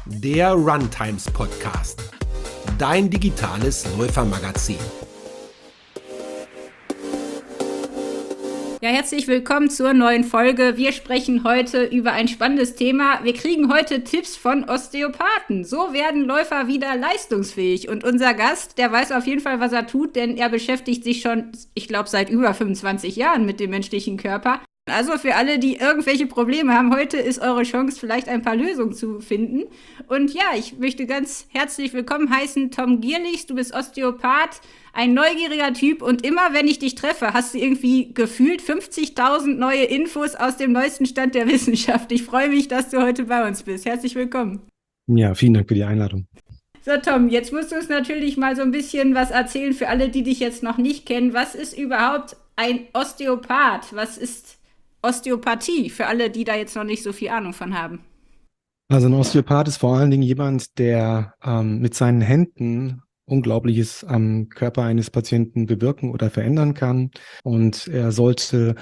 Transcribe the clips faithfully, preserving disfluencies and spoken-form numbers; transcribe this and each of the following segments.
der Runtimes Podcast, dein digitales Läufermagazin. Ja, herzlich willkommen zur neuen Folge. Wir sprechen heute über ein spannendes Thema. Wir kriegen heute Tipps von Osteopathen. So werden Läufer wieder leistungsfähig. Und unser Gast, der weiß auf jeden Fall, was er tut, denn er beschäftigt sich schon, ich glaube, seit über fünfundzwanzig Jahren mit dem menschlichen Körper. Also für alle, die irgendwelche Probleme haben, heute ist eure Chance, vielleicht ein paar Lösungen zu finden. Und ja, ich möchte ganz herzlich willkommen heißen, Tom Gierlichs. Du bist Osteopath, ein neugieriger Typ. Und immer, wenn ich dich treffe, hast du irgendwie gefühlt fünfzigtausend neue Infos aus dem neuesten Stand der Wissenschaft. Ich freue mich, dass du heute bei uns bist. Herzlich willkommen. Ja, vielen Dank für die Einladung. So, Tom, jetzt musst du uns natürlich mal so ein bisschen was erzählen für alle, die dich jetzt noch nicht kennen. Was ist überhaupt ein Osteopath? Was ist Osteopathie, für alle, die da jetzt noch nicht so viel Ahnung von haben? Also ein Osteopath ist vor allen Dingen jemand, der ähm, mit seinen Händen Unglaubliches am Körper eines Patienten bewirken oder verändern kann. Und er sollte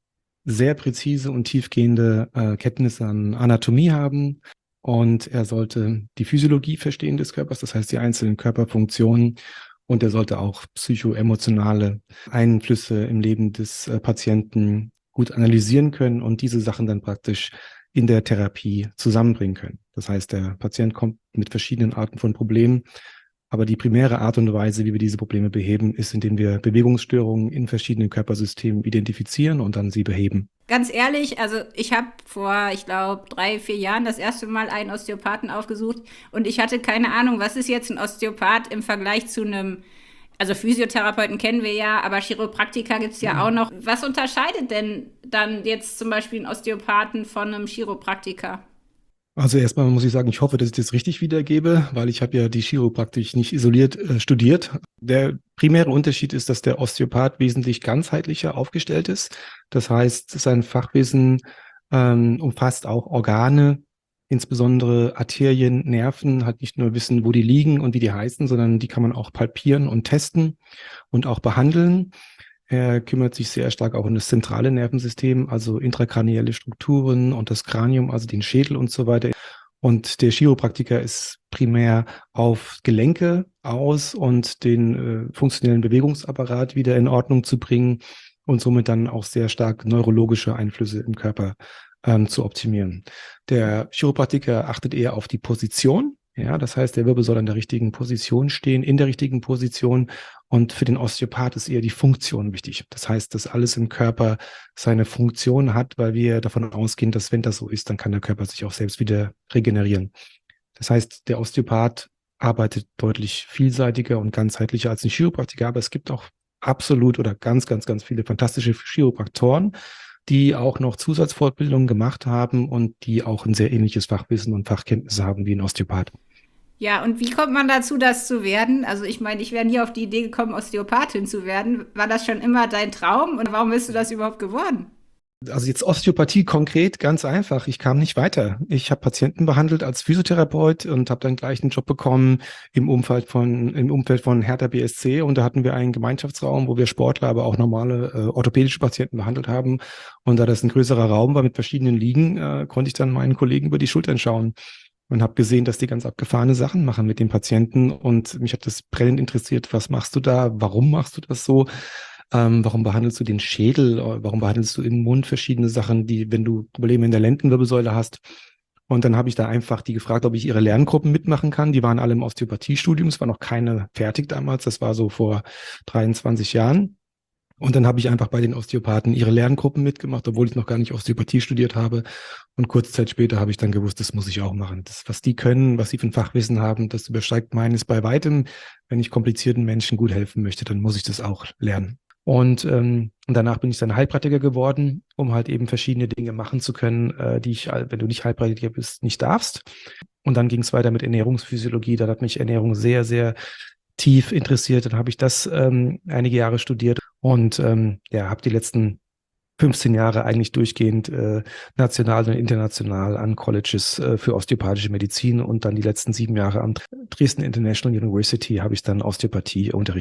sehr präzise und tiefgehende äh, Kenntnisse an Anatomie haben. Und er sollte die Physiologie verstehen des Körpers, das heißt die einzelnen Körperfunktionen. Und er sollte auch psychoemotionale Einflüsse im Leben des äh, Patienten gut analysieren können und diese Sachen dann praktisch in der Therapie zusammenbringen können. Das heißt, der Patient kommt mit verschiedenen Arten von Problemen, aber die primäre Art und Weise, wie wir diese Probleme beheben, ist, indem wir Bewegungsstörungen in verschiedenen Körpersystemen identifizieren und dann sie beheben. Ganz ehrlich, also ich habe vor, ich glaube, drei, vier Jahren das erste Mal einen Osteopathen aufgesucht und ich hatte keine Ahnung, was ist jetzt ein Osteopath im Vergleich zu einem, also Physiotherapeuten kennen wir ja, aber Chiropraktiker gibt es ja mhm. auch noch. Was unterscheidet denn dann jetzt zum Beispiel einen Osteopathen von einem Chiropraktiker? Also erstmal muss ich sagen, ich hoffe, dass ich das richtig wiedergebe, weil ich habe ja die Chiropraktik nicht isoliert äh, studiert. Der primäre Unterschied ist, dass der Osteopath wesentlich ganzheitlicher aufgestellt ist. Das heißt, sein Fachwissen ähm, umfasst auch Organe, insbesondere Arterien, Nerven, halt nicht nur wissen, wo die liegen und wie die heißen, sondern die kann man auch palpieren und testen und auch behandeln. Er kümmert sich sehr stark auch um das zentrale Nervensystem, also intrakranielle Strukturen und das Kranium, also den Schädel und so weiter. Und der Chiropraktiker ist primär auf Gelenke aus und den äh, funktionellen Bewegungsapparat wieder in Ordnung zu bringen und somit dann auch sehr stark neurologische Einflüsse im Körper ähm, zu optimieren. Der Chiropraktiker achtet eher auf die Position. Ja, das heißt, der Wirbel soll in der richtigen Position stehen, in der richtigen Position. Und für den Osteopath ist eher die Funktion wichtig. Das heißt, dass alles im Körper seine Funktion hat, weil wir davon ausgehen, dass wenn das so ist, dann kann der Körper sich auch selbst wieder regenerieren. Das heißt, der Osteopath arbeitet deutlich vielseitiger und ganzheitlicher als ein Chiropraktiker, aber es gibt auch absolut oder ganz, ganz, ganz viele fantastische Chiropraktoren, die auch noch Zusatzfortbildungen gemacht haben und die auch ein sehr ähnliches Fachwissen und Fachkenntnisse haben wie ein Osteopath. Ja, und wie kommt man dazu, das zu werden? Also ich meine, ich wäre nie auf die Idee gekommen, Osteopathin zu werden. War das schon immer dein Traum und warum bist du das überhaupt geworden? Also jetzt Osteopathie konkret, ganz einfach. Ich kam nicht weiter. Ich habe Patienten behandelt als Physiotherapeut und habe dann gleich einen Job bekommen im Umfeld von im Umfeld von Hertha B S C. Und da hatten wir einen Gemeinschaftsraum, wo wir Sportler, aber auch normale äh, orthopädische Patienten behandelt haben. Und da das ein größerer Raum war mit verschiedenen Liegen, äh, konnte ich dann meinen Kollegen über die Schultern schauen und habe gesehen, dass die ganz abgefahrene Sachen machen mit den Patienten. Und mich hat das brennend interessiert. Was machst du da? Warum machst du das so? Ähm, warum behandelst du den Schädel? Warum behandelst du im Mund verschiedene Sachen, die, wenn du Probleme in der Lendenwirbelsäule hast? Und dann habe ich da einfach die gefragt, ob ich ihre Lerngruppen mitmachen kann. Die waren alle im Osteopathiestudium. Es war noch keine fertig damals. Das war so vor dreiundzwanzig Jahren. Und dann habe ich einfach bei den Osteopathen ihre Lerngruppen mitgemacht, obwohl ich noch gar nicht Osteopathie studiert habe. Und kurze Zeit später habe ich dann gewusst, das muss ich auch machen. Das, was die können, was sie für ein Fachwissen haben, das übersteigt meines bei weitem. Wenn ich komplizierten Menschen gut helfen möchte, dann muss ich das auch lernen. Und ähm, danach bin ich dann Heilpraktiker geworden, um halt eben verschiedene Dinge machen zu können, äh, die ich, wenn du nicht Heilpraktiker bist, nicht darfst. Und dann ging es weiter mit Ernährungsphysiologie. Da hat mich Ernährung sehr, sehr tief interessiert. Dann habe ich das ähm, einige Jahre studiert und ähm, ja, habe die letzten fünfzehn Jahre eigentlich durchgehend äh, national und international an Colleges äh, für osteopathische Medizin und dann die letzten sieben Jahre am Dresden International University habe ich dann Osteopathie unterrichtet.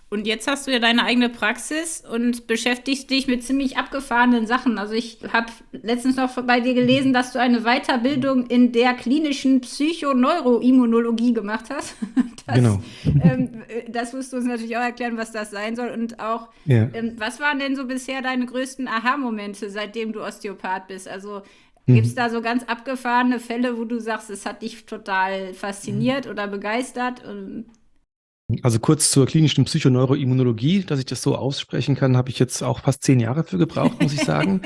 Und jetzt hast du ja deine eigene Praxis und beschäftigst dich mit ziemlich abgefahrenen Sachen. Also ich habe letztens noch bei dir gelesen, dass du eine Weiterbildung in der klinischen Psychoneuroimmunologie gemacht hast. Das, Genau. ähm, das musst du uns natürlich auch erklären, was das sein soll. Und auch, Ja. ähm, was waren denn so bisher deine größten Aha-Momente, seitdem du Osteopath bist? Also gibt es Mhm. da so ganz abgefahrene Fälle, wo du sagst, es hat dich total fasziniert oder begeistert? Und Also kurz zur klinischen Psychoneuroimmunologie, dass ich das so aussprechen kann, habe ich jetzt auch fast zehn Jahre für gebraucht, muss ich sagen.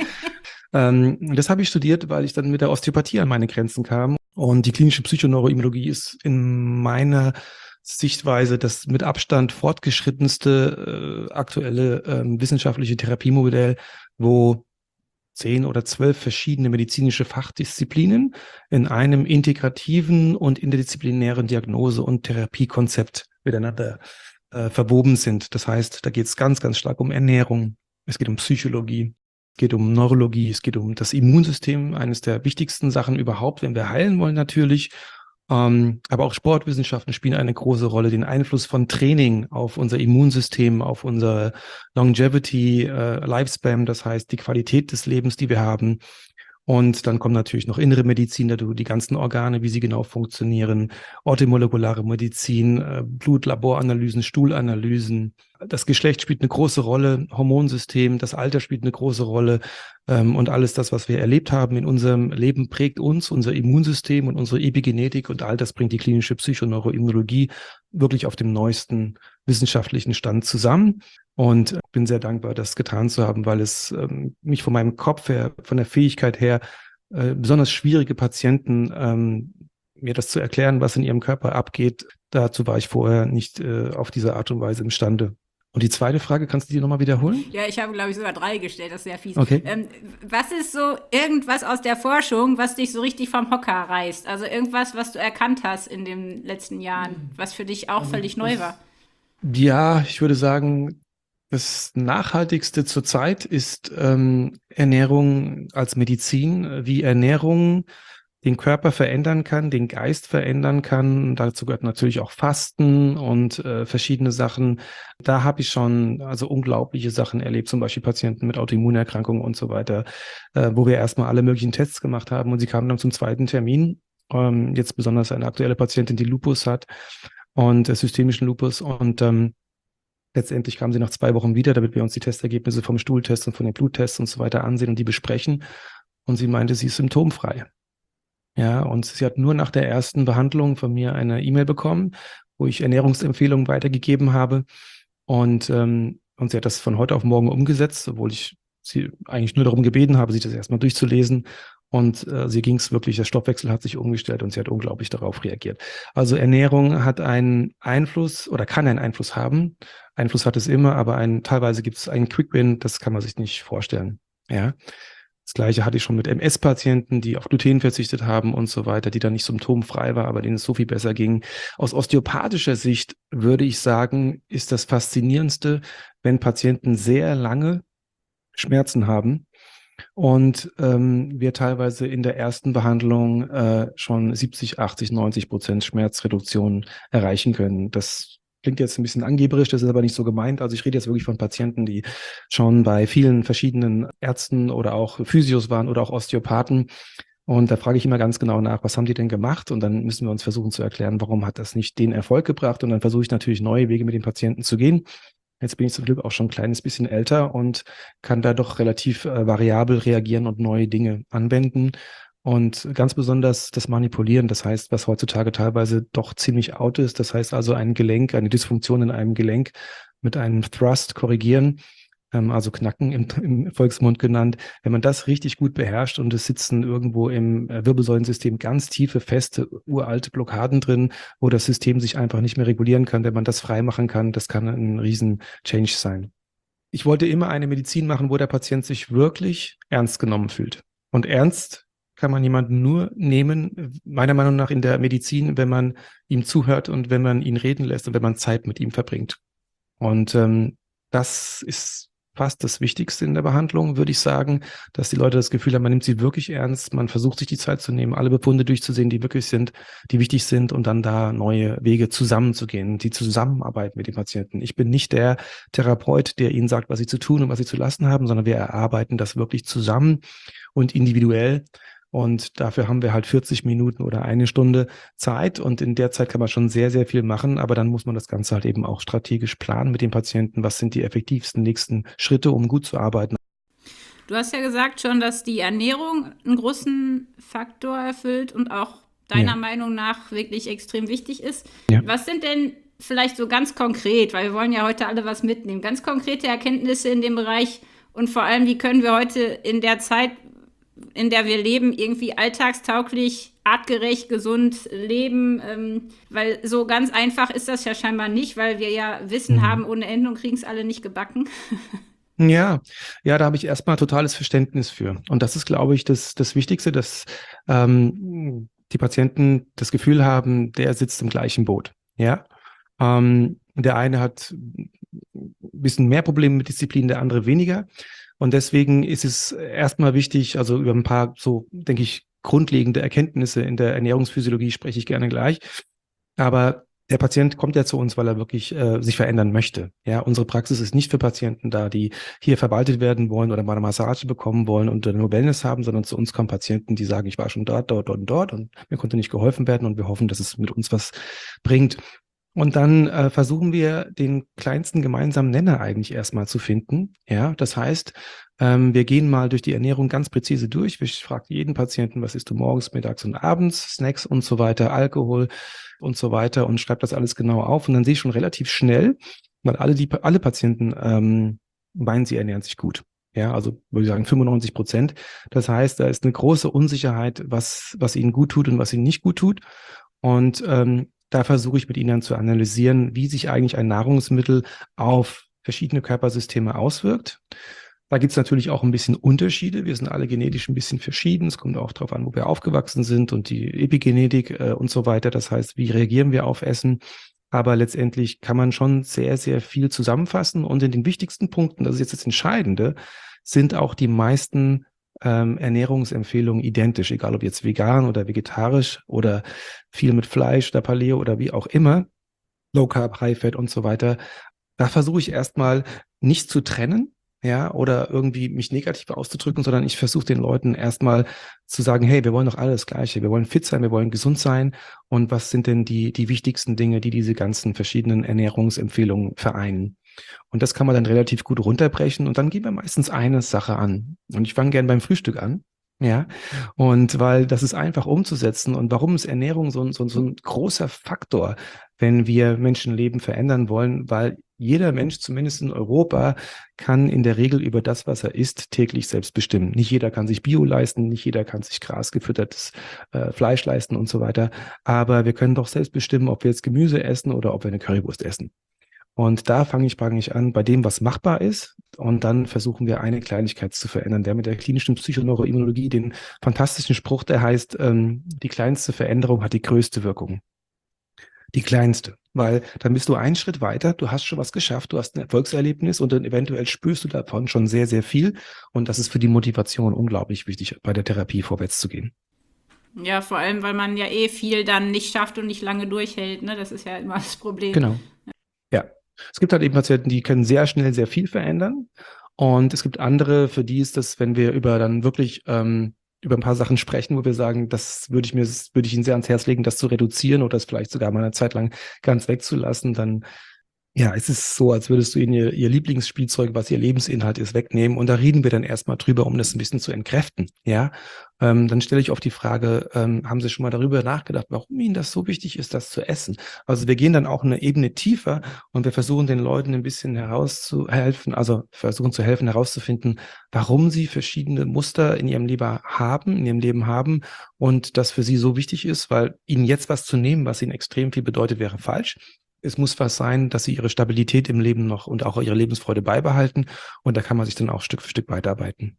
Ähm, das habe ich studiert, weil ich dann mit der Osteopathie an meine Grenzen kam. Und die klinische Psychoneuroimmunologie ist in meiner Sichtweise das mit Abstand fortgeschrittenste äh, aktuelle ähm, wissenschaftliche Therapiemodell, wo zehn oder zwölf verschiedene medizinische Fachdisziplinen in einem integrativen und interdisziplinären Diagnose- und Therapiekonzept miteinander äh, verwoben sind. Das heißt, da geht es ganz, ganz stark um Ernährung, es geht um Psychologie, es geht um Neurologie, es geht um das Immunsystem, eines der wichtigsten Sachen überhaupt, wenn wir heilen wollen natürlich. Ähm, aber auch Sportwissenschaften spielen eine große Rolle. Den Einfluss von Training auf unser Immunsystem, auf unsere Longevity, äh, Lifespan, das heißt die Qualität des Lebens, die wir haben. Und dann kommt natürlich noch innere Medizin dazu, die ganzen Organe, wie sie genau funktionieren, orthomolekulare Medizin, äh, Blutlaboranalysen, Stuhlanalysen. Das Geschlecht spielt eine große Rolle, Hormonsystem, das Alter spielt eine große Rolle. Ähm, und alles das, was wir erlebt haben in unserem Leben, prägt uns, unser Immunsystem und unsere Epigenetik. Und all das bringt die klinische Psychoneuroimmunologie wirklich auf dem neuesten wissenschaftlichen Stand zusammen. Und bin sehr dankbar, das getan zu haben, weil es ähm, mich von meinem Kopf her, von der Fähigkeit her, äh, besonders schwierige Patienten, ähm, mir das zu erklären, was in ihrem Körper abgeht, dazu war ich vorher nicht äh, auf diese Art und Weise imstande. Und die zweite Frage, kannst du die nochmal wiederholen? ja, ich habe, glaube ich, sogar drei gestellt, das ist sehr fies. Okay. Ähm, was ist so irgendwas aus der Forschung, was dich so richtig vom Hocker reißt? Also irgendwas, was du erkannt hast in den letzten Jahren, was für dich auch völlig neu war? Ja, ich würde sagen, das Nachhaltigste zurzeit ist ähm, Ernährung als Medizin, wie Ernährung den Körper verändern kann, den Geist verändern kann. Dazu gehört natürlich auch Fasten und äh, verschiedene Sachen. Da habe ich schon also unglaubliche Sachen erlebt, zum Beispiel Patienten mit Autoimmunerkrankungen und so weiter, äh, wo wir erstmal alle möglichen Tests gemacht haben und sie kamen dann zum zweiten Termin. Ähm, jetzt besonders eine aktuelle Patientin, die Lupus hat und äh, systemischen Lupus und ähm, letztendlich kamen sie nach zwei Wochen wieder, damit wir uns die Testergebnisse vom Stuhltest und von den Bluttests und so weiter ansehen und die besprechen. Und sie meinte, sie ist symptomfrei. Ja, und sie hat nur nach der ersten Behandlung von mir eine E-Mail bekommen, wo ich Ernährungsempfehlungen weitergegeben habe. Und, ähm, und sie hat das von heute auf morgen umgesetzt, obwohl ich sie eigentlich nur darum gebeten habe, sich das erstmal durchzulesen. Und äh, sie ging es wirklich, der Stoffwechsel hat sich umgestellt und sie hat unglaublich darauf reagiert. Also Ernährung hat einen Einfluss oder kann einen Einfluss haben. Einfluss hat es immer, aber ein, teilweise gibt es einen Quick-Win, das kann man sich nicht vorstellen. Ja. Das Gleiche hatte ich schon mit M S-Patienten, die auf Gluten verzichtet haben und so weiter, die dann nicht symptomfrei war, aber denen es so viel besser ging. Aus osteopathischer Sicht würde ich sagen, ist das Faszinierendste, wenn Patienten sehr lange Schmerzen haben und ähm, wir teilweise in der ersten Behandlung äh, schon siebzig, achtzig, neunzig Prozent Schmerzreduktion erreichen können. Das klingt jetzt ein bisschen angeberisch, das ist aber nicht so gemeint. Also ich rede jetzt wirklich von Patienten, die schon bei vielen verschiedenen Ärzten oder auch Physios waren oder auch Osteopathen. Und da frage ich immer ganz genau nach, was haben die denn gemacht? Und dann müssen wir uns versuchen zu erklären, warum hat das nicht den Erfolg gebracht? Und dann versuche ich natürlich neue Wege mit den Patienten zu gehen. Jetzt bin ich zum Glück auch schon ein kleines bisschen älter und kann da doch relativ äh, variabel reagieren und neue Dinge anwenden. Und ganz besonders das Manipulieren, das heißt, was heutzutage teilweise doch ziemlich out ist, das heißt also ein Gelenk, eine Dysfunktion in einem Gelenk mit einem Thrust korrigieren, ähm, also Knacken im, im Volksmund genannt. Wenn man das richtig gut beherrscht und es sitzen irgendwo im Wirbelsäulensystem ganz tiefe, feste, uralte Blockaden drin, wo das System sich einfach nicht mehr regulieren kann, wenn man das freimachen kann, das kann ein riesen Change sein. Ich wollte immer eine Medizin machen, wo der Patient sich wirklich ernst genommen fühlt. Und ernst kann man jemanden nur nehmen, meiner Meinung nach in der Medizin, wenn man ihm zuhört und wenn man ihn reden lässt und wenn man Zeit mit ihm verbringt. Und ähm, das ist fast das Wichtigste in der Behandlung, würde ich sagen, dass die Leute das Gefühl haben, man nimmt sie wirklich ernst, man versucht sich die Zeit zu nehmen, alle Befunde durchzusehen, die wirklich sind, die wichtig sind und dann da neue Wege zusammenzugehen, die Zusammenarbeit mit den Patienten. Ich bin nicht der Therapeut, der ihnen sagt, was sie zu tun und was sie zu lassen haben, sondern wir erarbeiten das wirklich zusammen und individuell. Und dafür haben wir halt vierzig Minuten oder eine Stunde Zeit. Und in der Zeit kann man schon sehr, sehr viel machen. Aber dann muss man das Ganze halt eben auch strategisch planen mit dem Patienten. Was sind die effektivsten nächsten Schritte, um gut zu arbeiten? Du hast ja gesagt schon, dass die Ernährung einen großen Faktor erfüllt und auch deiner Ja. Meinung nach wirklich extrem wichtig ist. Ja. Was sind denn vielleicht so ganz konkret, weil wir wollen ja heute alle was mitnehmen, ganz konkrete Erkenntnisse in dem Bereich und vor allem, wie können wir heute in der Zeit, in der wir leben, irgendwie alltagstauglich, artgerecht, gesund leben, ähm, weil so ganz einfach ist das ja scheinbar nicht, weil wir ja Wissen Mhm. haben ohne Ende und kriegen es alle nicht gebacken. Ja, ja, da habe ich erstmal totales Verständnis für. Und das ist, glaube ich, das, das Wichtigste, dass ähm, die Patienten das Gefühl haben, der sitzt im gleichen Boot. Ja, ähm, der eine hat ein bisschen mehr Probleme mit Disziplin, der andere weniger. Und deswegen ist es erstmal wichtig, also über ein paar so, denke ich, grundlegende Erkenntnisse in der Ernährungsphysiologie spreche ich gerne gleich. Aber der Patient kommt ja zu uns, weil er wirklich äh, sich verändern möchte. Ja, unsere Praxis ist nicht für Patienten da, die hier verwaltet werden wollen oder mal eine Massage bekommen wollen und nur Wellness haben, sondern zu uns kommen Patienten, die sagen, ich war schon dort, dort, dort und dort und mir konnte nicht geholfen werden und wir hoffen, dass es mit uns was bringt. Und dann äh, versuchen wir, den kleinsten gemeinsamen Nenner eigentlich erstmal zu finden. Ja, das heißt, ähm, wir gehen mal durch die Ernährung ganz präzise durch. Ich frage jeden Patienten, was isst du morgens, mittags und abends, Snacks und so weiter, Alkohol und so weiter und schreibe das alles genau auf. Und dann sehe ich schon relativ schnell, weil alle, die, alle Patienten ähm, meinen, sie ernähren sich gut. Ja, also würde ich sagen fünfundneunzig Prozent. Das heißt, da ist eine große Unsicherheit, was, was ihnen gut tut und was ihnen nicht gut tut. Und ähm, da versuche ich mit ihnen dann zu analysieren, wie sich eigentlich ein Nahrungsmittel auf verschiedene Körpersysteme auswirkt. Da gibt es natürlich auch ein bisschen Unterschiede. Wir sind alle genetisch ein bisschen verschieden. Es kommt auch darauf an, wo wir aufgewachsen sind und die Epigenetik äh, und so weiter. Das heißt, wie reagieren wir auf Essen? Aber letztendlich kann man schon sehr, sehr viel zusammenfassen. Und in den wichtigsten Punkten, das ist jetzt das Entscheidende, sind auch die meisten ähm, Ernährungsempfehlungen identisch, egal ob jetzt vegan oder vegetarisch oder viel mit Fleisch oder Paleo oder wie auch immer, Low Carb, High Fat und so weiter. Da versuche ich erstmal nicht zu trennen, ja, oder irgendwie mich negativ auszudrücken, sondern ich versuche den Leuten erstmal zu sagen, hey, wir wollen doch alle das Gleiche, wir wollen fit sein, wir wollen gesund sein und was sind denn die, die wichtigsten Dinge, die diese ganzen verschiedenen Ernährungsempfehlungen vereinen? Und das kann man dann relativ gut runterbrechen und dann gehen wir meistens eine Sache an. Und ich fange gern beim Frühstück an. Ja, und weil das ist einfach umzusetzen. Und warum ist Ernährung so, ein- so, ein- so ein großer Faktor, wenn wir Menschenleben verändern wollen? Weil jeder Mensch, zumindest in Europa, kann in der Regel über das, was er isst, täglich selbst bestimmen. Nicht jeder kann sich Bio leisten, nicht jeder kann sich grasgefüttertes äh, Fleisch leisten und so weiter. Aber wir können doch selbst bestimmen, ob wir jetzt Gemüse essen oder ob wir eine Currywurst essen. Und da fange ich praktisch an, bei dem, was machbar ist. Und dann versuchen wir, eine Kleinigkeit zu verändern. Der mit der klinischen Psychoneuroimmunologie den fantastischen Spruch, der heißt, ähm, die kleinste Veränderung hat die größte Wirkung. Die kleinste. Weil dann bist du einen Schritt weiter, du hast schon was geschafft, du hast ein Erfolgserlebnis und dann eventuell spürst du davon schon sehr, sehr viel. Und das ist für die Motivation unglaublich wichtig, bei der Therapie vorwärts zu gehen. Ja, vor allem, weil man ja eh viel dann nicht schafft und nicht lange durchhält, ne? Das ist ja immer das Problem. Genau. Ja. Es gibt halt eben Patienten, die können sehr schnell sehr viel verändern. Und es gibt andere, für die ist das, wenn wir über dann wirklich ähm, über ein paar Sachen sprechen, wo wir sagen, das würde ich mir, das würde ich Ihnen sehr ans Herz legen, das zu reduzieren oder das vielleicht sogar mal eine Zeit lang ganz wegzulassen, dann ja, es ist so, als würdest du ihnen ihr, ihr Lieblingsspielzeug, was ihr Lebensinhalt ist, wegnehmen. Und da reden wir dann erstmal drüber, um das ein bisschen zu entkräften. Ja, ähm, dann stelle ich oft die Frage, ähm, haben Sie schon mal darüber nachgedacht, warum Ihnen das so wichtig ist, das zu essen? Also wir gehen dann auch eine Ebene tiefer und wir versuchen den Leuten ein bisschen herauszuhelfen, also versuchen zu helfen, herauszufinden, warum sie verschiedene Muster in ihrem Leben haben, in ihrem Leben haben und das für sie so wichtig ist, weil ihnen jetzt was zu nehmen, was ihnen extrem viel bedeutet, wäre falsch. Es muss was sein, dass sie ihre Stabilität im Leben noch und auch ihre Lebensfreude beibehalten. Und da kann man sich dann auch Stück für Stück weiterarbeiten.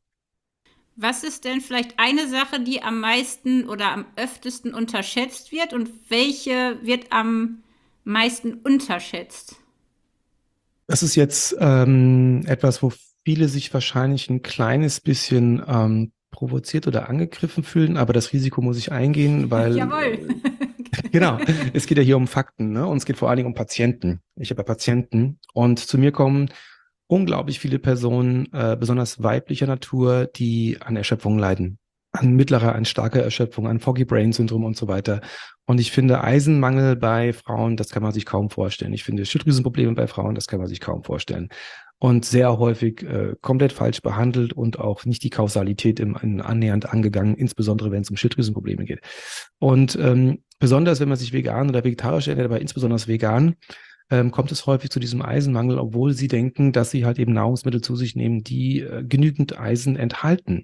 Was ist denn vielleicht eine Sache, die am meisten oder am öftesten unterschätzt wird und welche wird am meisten unterschätzt? Das ist jetzt ähm, etwas, wo viele sich wahrscheinlich ein kleines bisschen ähm, provoziert oder angegriffen fühlen, aber das Risiko muss ich eingehen, weil Jawohl. genau, es geht ja hier um Fakten, ne? Und es geht vor allen Dingen um Patienten. Ich habe ja Patienten und zu mir kommen unglaublich viele Personen, äh, besonders weiblicher Natur, die an Erschöpfung leiden. An mittlerer, an starker Erschöpfung, an Foggy Brain Syndrom und so weiter. Und ich finde Eisenmangel bei Frauen, das kann man sich kaum vorstellen. Ich finde Schilddrüsenprobleme bei Frauen, das kann man sich kaum vorstellen. Und sehr häufig äh, komplett falsch behandelt und auch nicht die Kausalität im, in, annähernd angegangen, insbesondere wenn es um Schilddrüsenprobleme geht. Und ähm, besonders, wenn man sich vegan oder vegetarisch ernährt, aber insbesondere vegan, ähm, kommt es häufig zu diesem Eisenmangel, obwohl sie denken, dass sie halt eben Nahrungsmittel zu sich nehmen, die äh, genügend Eisen enthalten.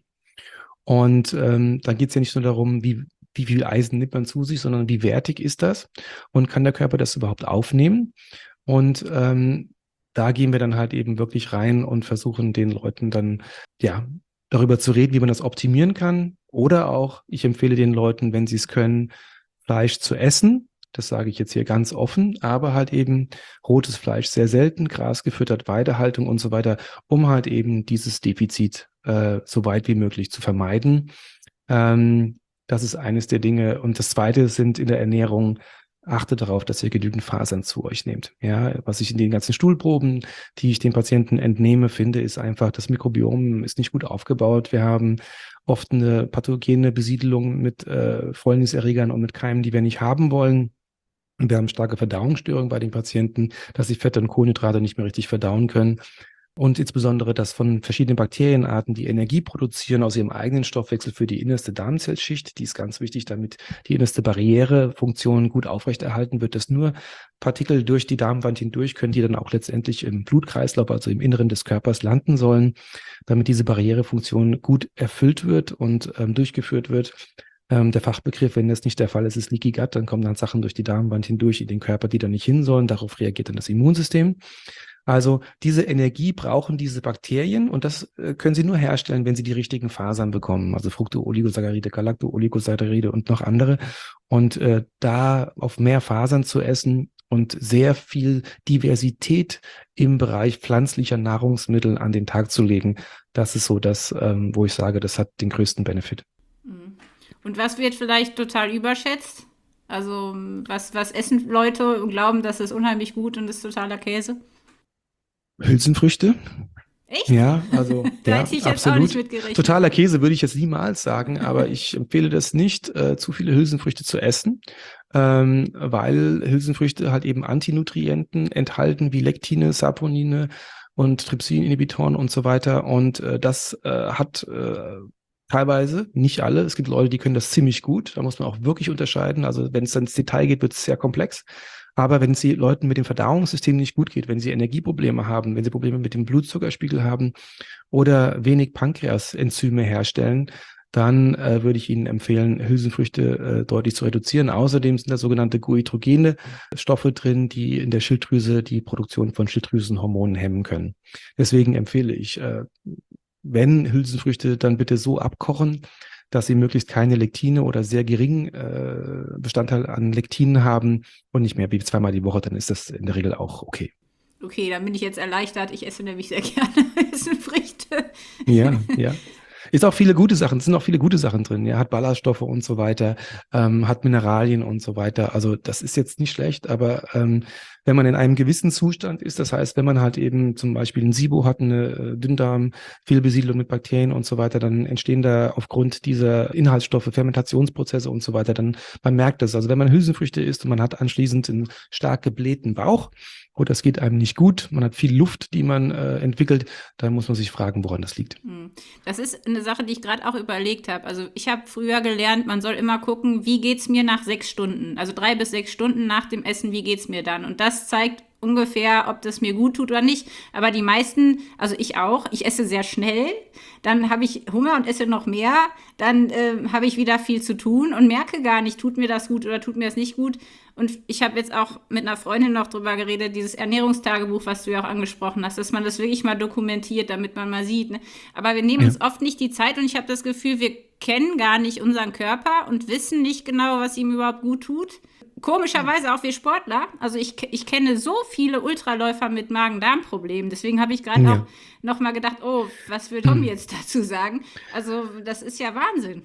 Und ähm, da geht es ja nicht nur darum, wie, wie viel Eisen nimmt man zu sich, sondern wie wertig ist das und kann der Körper das überhaupt aufnehmen? Und ähm, da gehen wir dann halt eben wirklich rein und versuchen den Leuten dann ja darüber zu reden, wie man das optimieren kann. Oder auch, ich empfehle den Leuten, wenn sie es können, Fleisch zu essen. Das sage ich jetzt hier ganz offen, aber halt eben rotes Fleisch sehr selten, Gras gefüttert, Weidehaltung und so weiter, um halt eben dieses Defizit äh, so weit wie möglich zu vermeiden. Ähm, das ist eines der Dinge. Und das Zweite sind in der Ernährung, achtet darauf, dass ihr genügend Fasern zu euch nehmt. Ja, was ich in den ganzen Stuhlproben, die ich den Patienten entnehme, finde, ist einfach, das Mikrobiom ist nicht gut aufgebaut. Wir haben oft eine pathogene Besiedelung mit äh, Fäulniserregern und mit Keimen, die wir nicht haben wollen. Und wir haben starke Verdauungsstörungen bei den Patienten, dass sie Fette und Kohlenhydrate nicht mehr richtig verdauen können. Und insbesondere, dass von verschiedenen Bakterienarten, die Energie produzieren aus ihrem eigenen Stoffwechsel für die innerste Darmzellschicht, die ist ganz wichtig, damit die innerste Barrierefunktion gut aufrechterhalten wird, dass nur Partikel durch die Darmwand hindurch können, die dann auch letztendlich im Blutkreislauf, also im Inneren des Körpers landen sollen, damit diese Barrierefunktion gut erfüllt wird und ähm, durchgeführt wird. Ähm, der Fachbegriff, wenn das nicht der Fall ist, ist Leaky Gut, dann kommen dann Sachen durch die Darmwand hindurch in den Körper, die da nicht hin sollen. Darauf reagiert dann das Immunsystem. Also diese Energie brauchen diese Bakterien und das äh, können sie nur herstellen, wenn sie die richtigen Fasern bekommen, also Fructooligosacchαρide, Galactooligosacchαρide und noch andere. Und äh, da auf mehr Fasern zu essen und sehr viel Diversität im Bereich pflanzlicher Nahrungsmittel an den Tag zu legen, das ist so das, ähm, wo ich sage, das hat den größten Benefit. Und was wird vielleicht total überschätzt? Also was, was essen Leute und glauben, das ist unheimlich gut und ist totaler Käse? Hülsenfrüchte. Echt? Ja, also da ja, hätte ich jetzt absolut. auch nicht mit gerechnet. Totaler Käse würde ich jetzt niemals sagen, aber ich empfehle das nicht, äh, zu viele Hülsenfrüchte zu essen, ähm, weil Hülsenfrüchte halt eben Antinutrienten enthalten, wie Lektine, Saponine und Trypsin-Inhibitoren und so weiter. Und äh, das äh, hat äh, teilweise, nicht alle, es gibt Leute, die können das ziemlich gut, da muss man auch wirklich unterscheiden. Also wenn es dann ins Detail geht, wird es sehr komplex. Aber wenn es den Leuten mit dem Verdauungssystem nicht gut geht, wenn sie Energieprobleme haben, wenn sie Probleme mit dem Blutzuckerspiegel haben oder wenig Pankreasenzyme herstellen, dann äh, würde ich Ihnen empfehlen, Hülsenfrüchte äh, deutlich zu reduzieren. Außerdem sind da sogenannte goitrogene Stoffe drin, die in der Schilddrüse die Produktion von Schilddrüsenhormonen hemmen können. Deswegen empfehle ich, äh, wenn Hülsenfrüchte, dann bitte so abkochen, dass sie möglichst keine Lektine oder sehr geringen äh, Bestandteil an Lektinen haben und nicht mehr wie zweimal die Woche, dann ist das in der Regel auch okay. Okay, dann bin ich jetzt erleichtert. Ich esse nämlich sehr gerne Hülsenfrüchte. Ja, ja. Ist auch viele gute Sachen, es sind auch viele gute Sachen drin. Ja, hat Ballaststoffe und so weiter, ähm, hat Mineralien und so weiter. Also das ist jetzt nicht schlecht, aber ähm, wenn man in einem gewissen Zustand ist, das heißt, wenn man halt eben zum Beispiel ein SIBO hat, eine äh, Dünndarm, Fehlbesiedlung mit Bakterien und so weiter, dann entstehen da aufgrund dieser Inhaltsstoffe Fermentationsprozesse und so weiter, dann man merkt das. Also wenn man Hülsenfrüchte isst und man hat anschließend einen stark geblähten Bauch, oder es geht einem nicht gut, man hat viel Luft, die man äh, entwickelt, dann muss man sich fragen, woran das liegt. Das ist eine Sache, die ich gerade auch überlegt habe. Also ich habe früher gelernt, man soll immer gucken, wie geht's mir nach sechs Stunden, also drei bis sechs Stunden nach dem Essen, wie geht's mir dann? Und das zeigt ungefähr, ob das mir gut tut oder nicht. Aber die meisten, also ich auch, ich esse sehr schnell, dann habe ich Hunger und esse noch mehr, dann äh, habe ich wieder viel zu tun und merke gar nicht, tut mir das gut oder tut mir das nicht gut. Und ich habe jetzt auch mit einer Freundin noch drüber geredet, dieses Ernährungstagebuch, was du ja auch angesprochen hast, dass man das wirklich mal dokumentiert, damit man mal sieht. Ne? Aber wir nehmen Ja. uns oft nicht die Zeit und ich habe das Gefühl, wir kennen gar nicht unseren Körper und wissen nicht genau, was ihm überhaupt gut tut. Komischerweise auch wir Sportler. Also ich, ich kenne so viele Ultraläufer mit Magen-Darm-Problemen. Deswegen habe ich gerade Ja. auch noch mal gedacht, oh, was will Tom jetzt dazu sagen? Also das ist ja Wahnsinn.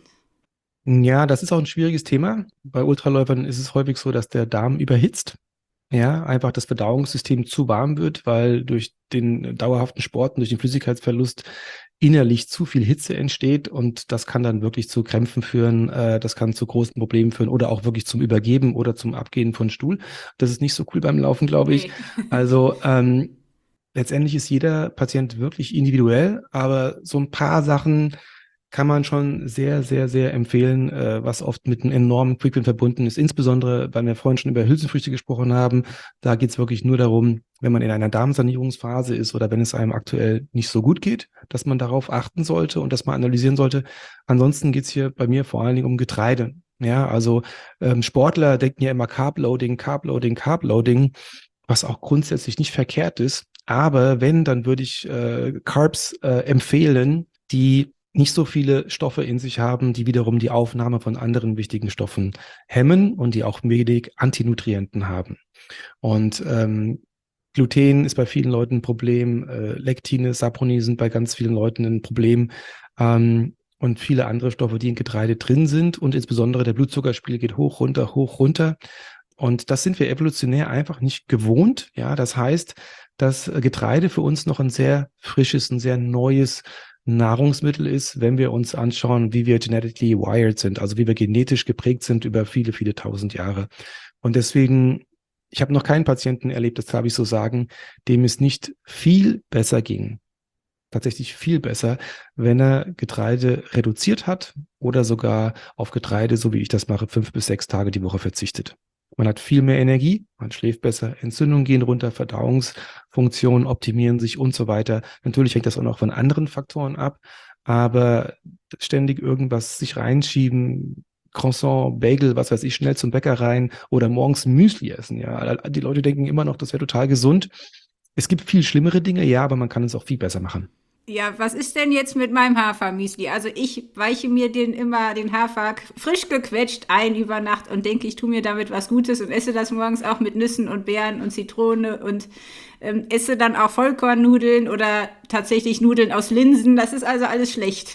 Ja, das ist auch ein schwieriges Thema. Bei Ultraläufern ist es häufig so, dass der Darm überhitzt. Ja, einfach das Verdauungssystem zu warm wird, weil durch den dauerhaften Sport und durch den Flüssigkeitsverlust innerlich zu viel Hitze entsteht und das kann dann wirklich zu Krämpfen führen, äh, das kann zu großen Problemen führen oder auch wirklich zum Übergeben oder zum Abgehen von Stuhl. Das ist nicht so cool beim Laufen, glaube ich. Nee. Also ähm, letztendlich ist jeder Patient wirklich individuell, aber so ein paar Sachen kann man schon sehr, sehr, sehr empfehlen, äh, was oft mit einem enormen Quick-Win verbunden ist. Insbesondere, weil wir vorhin schon über Hülsenfrüchte gesprochen haben, da geht es wirklich nur darum, wenn man in einer Darmsanierungsphase ist oder wenn es einem aktuell nicht so gut geht, dass man darauf achten sollte und dass man analysieren sollte. Ansonsten geht es hier bei mir vor allen Dingen um Getreide. Ja, also ähm, Sportler denken ja immer Carb-Loading, Carb-Loading, Carb-Loading, was auch grundsätzlich nicht verkehrt ist. Aber wenn, dann würde ich äh, Carbs äh, empfehlen, die nicht so viele Stoffe in sich haben, die wiederum die Aufnahme von anderen wichtigen Stoffen hemmen und die auch wenig Antinutrienten haben. Und ähm, Gluten ist bei vielen Leuten ein Problem, äh, Lektine, Saponin sind bei ganz vielen Leuten ein Problem ähm, und viele andere Stoffe, die in Getreide drin sind und insbesondere der Blutzuckerspiegel geht hoch, runter, hoch, runter. Und das sind wir evolutionär einfach nicht gewohnt. Ja, das heißt, dass Getreide für uns noch ein sehr frisches, ein sehr neues Nahrungsmittel ist, wenn wir uns anschauen, wie wir genetically wired sind, also wie wir genetisch geprägt sind über viele, viele tausend Jahre. Und deswegen, ich habe noch keinen Patienten erlebt, das darf ich so sagen, dem es nicht viel besser ging. Tatsächlich viel besser, wenn er Getreide reduziert hat oder sogar auf Getreide, so wie ich das mache, fünf bis sechs Tage die Woche verzichtet. Man hat viel mehr Energie, man schläft besser, Entzündungen gehen runter, Verdauungsfunktionen optimieren sich und so weiter. Natürlich hängt das auch noch von anderen Faktoren ab, aber ständig irgendwas sich reinschieben, Croissant, Bagel, was weiß ich, schnell zum Bäcker rein oder morgens Müsli essen. Ja, die Leute denken immer noch, das wäre total gesund. Es gibt viel schlimmere Dinge, ja, aber man kann es auch viel besser machen. Ja, was ist denn jetzt mit meinem Hafermüsli? Also ich weiche mir den immer, den Hafer frisch gequetscht ein über Nacht und denke, ich tue mir damit was Gutes und esse das morgens auch mit Nüssen und Beeren und Zitrone und ähm, esse dann auch Vollkornnudeln oder tatsächlich Nudeln aus Linsen. Das ist also alles schlecht.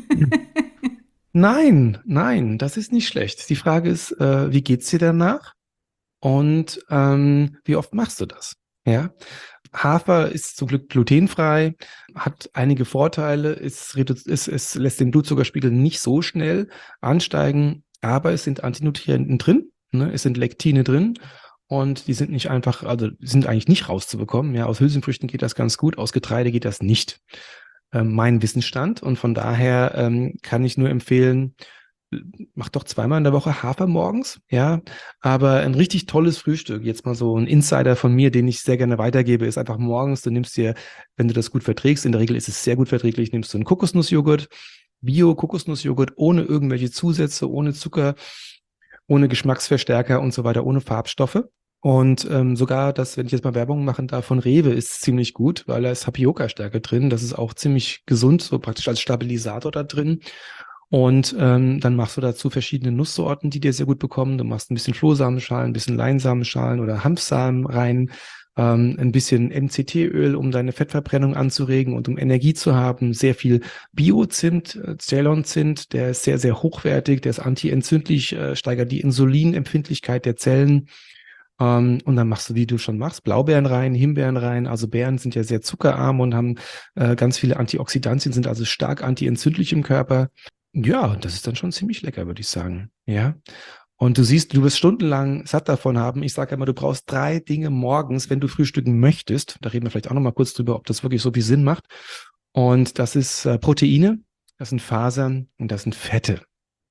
Nein, nein, das ist nicht schlecht. Die Frage ist, äh, wie geht's dir danach und ähm, wie oft machst du das? Ja, Hafer ist zum Glück glutenfrei, hat einige Vorteile, es, es, es lässt den Blutzuckerspiegel nicht so schnell ansteigen, aber es sind Antinutrienten drin, ne? Es sind Lektine drin und die sind nicht einfach, also sind eigentlich nicht rauszubekommen. Ja, aus Hülsenfrüchten geht das ganz gut, aus Getreide geht das nicht. Ähm, mein Wissensstand und von daher ähm, kann ich nur empfehlen, mach doch zweimal in der Woche Hafer morgens, ja, aber ein richtig tolles Frühstück, jetzt mal so ein Insider von mir, den ich sehr gerne weitergebe, ist einfach morgens, du nimmst dir, wenn du das gut verträgst, in der Regel ist es sehr gut verträglich, nimmst du einen Kokosnussjoghurt, Bio-Kokosnussjoghurt, ohne irgendwelche Zusätze, ohne Zucker, ohne Geschmacksverstärker und so weiter, ohne Farbstoffe. Und ähm, sogar das, wenn ich jetzt mal Werbung machen darf, von Rewe ist ziemlich gut, weil da ist Tapioca-Stärke drin, das ist auch ziemlich gesund, so praktisch als Stabilisator da drin. Und ähm, dann machst du dazu verschiedene Nusssorten, die dir sehr gut bekommen. Du machst ein bisschen Flohsamenschalen, ein bisschen Leinsamenschalen oder Hanfsamen rein, ähm, ein bisschen M C T-Öl, um deine Fettverbrennung anzuregen und um Energie zu haben. Sehr viel Biozimt, äh, Ceylon-Zimt, der ist sehr, sehr hochwertig, der ist antientzündlich, äh, steigert die Insulinempfindlichkeit der Zellen. Um, und dann machst du, wie du schon machst, Blaubeeren rein, Himbeeren rein. Also Beeren sind ja sehr zuckerarm und haben äh, ganz viele Antioxidantien, sind also stark antientzündlich im Körper. Ja, das ist dann schon ziemlich lecker, würde ich sagen. Ja. Und du siehst, du wirst stundenlang satt davon haben. Ich sage immer, du brauchst drei Dinge morgens, wenn du frühstücken möchtest. Da reden wir vielleicht auch noch mal kurz drüber, ob das wirklich so viel Sinn macht. Und das ist äh, Proteine, das sind Fasern und das sind Fette.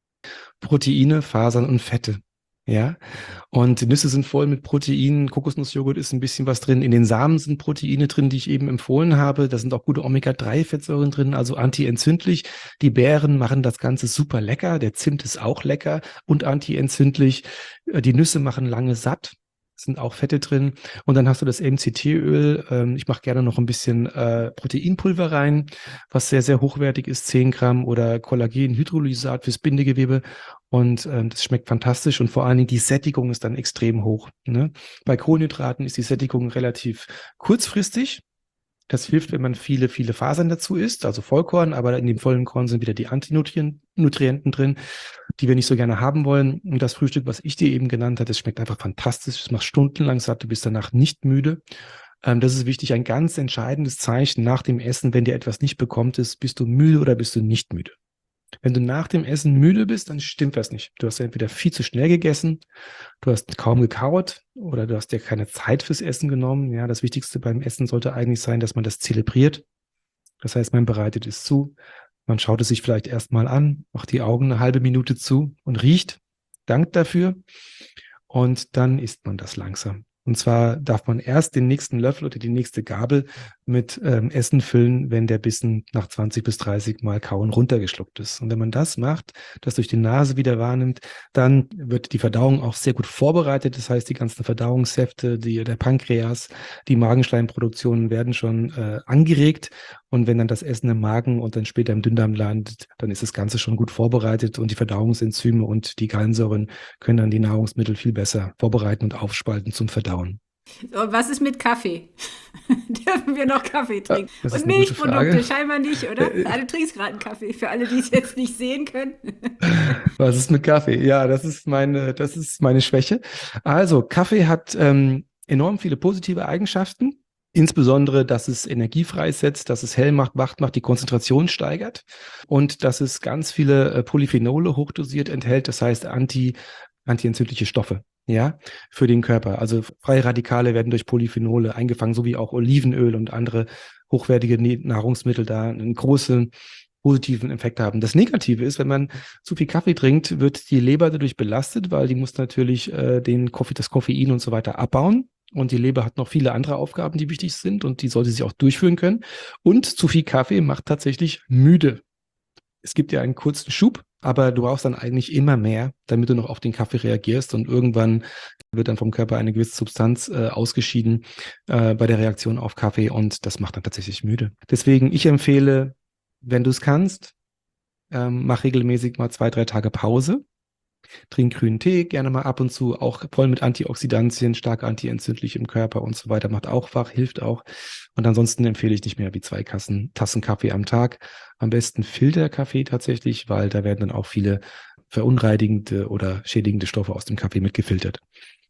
Proteine, Fasern und Fette. Ja, und die Nüsse sind voll mit Proteinen, Kokosnussjoghurt ist ein bisschen was drin, in den Samen sind Proteine drin, die ich eben empfohlen habe, da sind auch gute Omega drei Fettsäuren drin, also antientzündlich. Die Beeren machen das Ganze super lecker, der Zimt ist auch lecker und antientzündlich. Die Nüsse machen lange satt, sind auch Fette drin. Und dann hast du das M C T-Öl. Ähm, ich mache gerne noch ein bisschen äh, Proteinpulver rein, was sehr, sehr hochwertig ist, zehn Gramm oder Kollagenhydrolysat fürs Bindegewebe. Und ähm, das schmeckt fantastisch und vor allen Dingen die Sättigung ist dann extrem hoch. Ne? Bei Kohlenhydraten ist die Sättigung relativ kurzfristig. Das hilft, wenn man viele, viele Fasern dazu isst, also Vollkorn, aber in dem vollen Korn sind wieder die Antinutrienten drin, die wir nicht so gerne haben wollen. Und das Frühstück, was ich dir eben genannt habe, das schmeckt einfach fantastisch. Das macht stundenlang satt, du bist danach nicht müde. Ähm, das ist wichtig, ein ganz entscheidendes Zeichen nach dem Essen, wenn dir etwas nicht bekommt, ist, bist du müde oder bist du nicht müde. Wenn du nach dem Essen müde bist, dann stimmt was nicht. Du hast entweder viel zu schnell gegessen, du hast kaum gekaut oder du hast dir keine Zeit fürs Essen genommen. Ja, das Wichtigste beim Essen sollte eigentlich sein, dass man das zelebriert. Das heißt, man bereitet es zu, man schaut es sich vielleicht erstmal an, macht die Augen eine halbe Minute zu und riecht, dankt dafür und dann isst man das langsam. Und zwar darf man erst den nächsten Löffel oder die nächste Gabel mit ähm, Essen füllen, wenn der Bissen nach zwanzig bis dreißig Mal Kauen runtergeschluckt ist. Und wenn man das macht, das durch die Nase wieder wahrnimmt, dann wird die Verdauung auch sehr gut vorbereitet. Das heißt, die ganzen Verdauungssäfte, die, der Pankreas, die Magenschleimproduktionen werden schon äh, angeregt. Und wenn dann das Essen im Magen und dann später im Dünndarm landet, dann ist das Ganze schon gut vorbereitet und die Verdauungsenzyme und die Gallensäuren können dann die Nahrungsmittel viel besser vorbereiten und aufspalten zum Verdauen. So, was ist mit Kaffee? Dürfen wir noch Kaffee trinken? Ja, und Milchprodukte scheinbar nicht, oder? Äh, du trinkst gerade einen Kaffee, für alle, die es jetzt nicht sehen können. Was ist mit Kaffee? Ja, das ist meine, das ist meine Schwäche. Also, Kaffee hat ähm, enorm viele positive Eigenschaften. Insbesondere, dass es Energie freisetzt, dass es hell macht, wach macht, die Konzentration steigert und dass es ganz viele äh, Polyphenole hochdosiert enthält, das heißt anti, antientzündliche Stoffe, ja, für den Körper. Also freie Radikale werden durch Polyphenole eingefangen, so wie auch Olivenöl und andere hochwertige Nahrungsmittel da einen großen positiven Effekt haben. Das Negative ist, wenn man zu viel Kaffee trinkt, wird die Leber dadurch belastet, weil die muss natürlich äh, den Koffein, das Koffein und so weiter abbauen. Und die Leber hat noch viele andere Aufgaben, die wichtig sind und die sollte sie auch durchführen können. Und zu viel Kaffee macht tatsächlich müde. Es gibt ja einen kurzen Schub, aber du brauchst dann eigentlich immer mehr, damit du noch auf den Kaffee reagierst und irgendwann wird dann vom Körper eine gewisse Substanz äh, ausgeschieden äh, bei der Reaktion auf Kaffee und das macht dann tatsächlich müde. Deswegen, ich empfehle, wenn du es kannst, ähm, mach regelmäßig mal zwei, drei Tage Pause. Trink grünen Tee, gerne mal ab und zu, auch voll mit Antioxidantien, stark antientzündlich im Körper und so weiter, macht auch wach, hilft auch. Und ansonsten empfehle ich nicht mehr wie zwei Kassen, Tassen Kaffee am Tag. Am besten Filterkaffee tatsächlich, weil da werden dann auch viele verunreinigende oder schädigende Stoffe aus dem Kaffee mitgefiltert.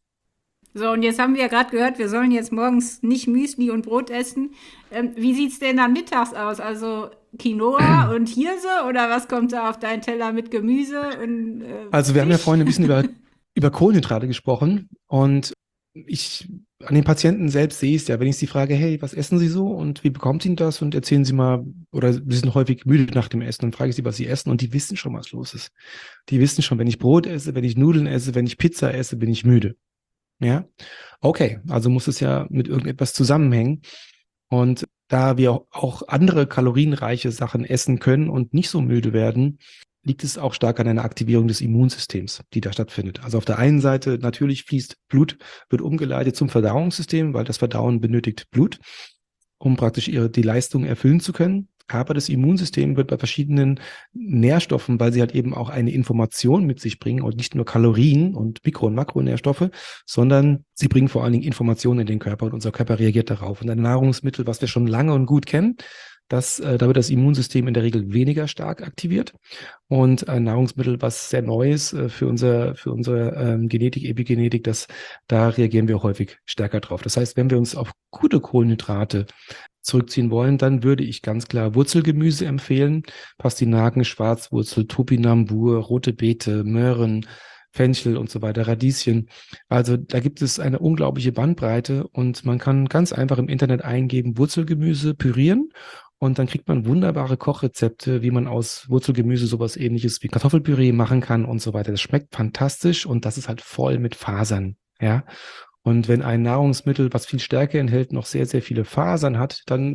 So, und jetzt haben wir ja gerade gehört, wir sollen jetzt morgens nicht Müsli und Brot essen. Ähm, wie sieht es denn dann mittags aus? Also Quinoa und Hirse oder was kommt da auf deinen Teller mit Gemüse? Und, äh, also wir Fisch? haben ja vorhin ein bisschen über, über Kohlenhydrate gesprochen und ich an den Patienten selbst sehe ich es ja, wenn ich sie frage, hey, was essen Sie so und wie bekommt Ihnen das und erzählen Sie mal, oder Sie sind häufig müde nach dem Essen und frage ich sie, was Sie essen und die wissen schon, was los ist. Die wissen schon, wenn ich Brot esse, wenn ich Nudeln esse, wenn ich Pizza esse, bin ich müde. Ja, okay, also muss es ja mit irgendetwas zusammenhängen. Und da wir auch andere kalorienreiche Sachen essen können und nicht so müde werden, liegt es auch stark an einer Aktivierung des Immunsystems, die da stattfindet. Also auf der einen Seite natürlich fließt Blut, wird umgeleitet zum Verdauungssystem, weil das Verdauen benötigt Blut, um praktisch ihre, die Leistung erfüllen zu können. Aber das Immunsystem wird bei verschiedenen Nährstoffen, weil sie halt eben auch eine Information mit sich bringen und nicht nur Kalorien und Mikro- und Makronährstoffe, sondern sie bringen vor allen Dingen Informationen in den Körper und unser Körper reagiert darauf. Und ein Nahrungsmittel, was wir schon lange und gut kennen, das, äh, da wird das Immunsystem in der Regel weniger stark aktiviert. Und ein Nahrungsmittel, was sehr neu ist äh, für unser, für unsere ähm, Genetik, Epigenetik, das, da reagieren wir häufig stärker drauf. Das heißt, wenn wir uns auf gute Kohlenhydrate zurückziehen wollen, dann würde ich ganz klar Wurzelgemüse empfehlen. Pastinaken, Schwarzwurzel, Topinambur, rote Beete, Möhren, Fenchel und so weiter, Radieschen. Also da gibt es eine unglaubliche Bandbreite und man kann ganz einfach im Internet eingeben, Wurzelgemüse pürieren und dann kriegt man wunderbare Kochrezepte, wie man aus Wurzelgemüse sowas Ähnliches wie Kartoffelpüree machen kann und so weiter. Das schmeckt fantastisch und das ist halt voll mit Fasern, ja. Und wenn ein Nahrungsmittel, was viel Stärke enthält, noch sehr, sehr viele Fasern hat, dann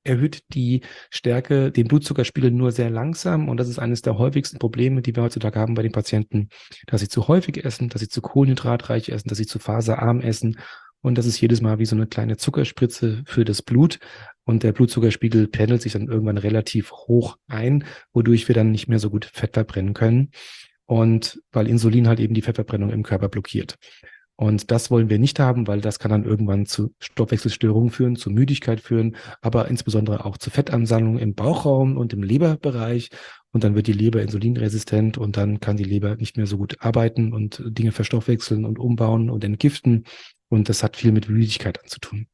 erhöht die Stärke, den Blutzuckerspiegel nur sehr langsam. Und das ist eines der häufigsten Probleme, die wir heutzutage haben bei den Patienten, dass sie zu häufig essen, dass sie zu kohlenhydratreich essen, dass sie zu faserarm essen. Und das ist jedes Mal wie so eine kleine Zuckerspritze für das Blut. Und der Blutzuckerspiegel pendelt sich dann irgendwann relativ hoch ein, wodurch wir dann nicht mehr so gut Fett verbrennen können. Und weil Insulin halt eben die Fettverbrennung im Körper blockiert. Und das wollen wir nicht haben, weil das kann dann irgendwann zu Stoffwechselstörungen führen, zu Müdigkeit führen, aber insbesondere auch zu Fettansammlung im Bauchraum und im Leberbereich. Und dann wird die Leber insulinresistent und dann kann die Leber nicht mehr so gut arbeiten und Dinge verstoffwechseln und umbauen und entgiften. Und das hat viel mit Müdigkeit anzutun.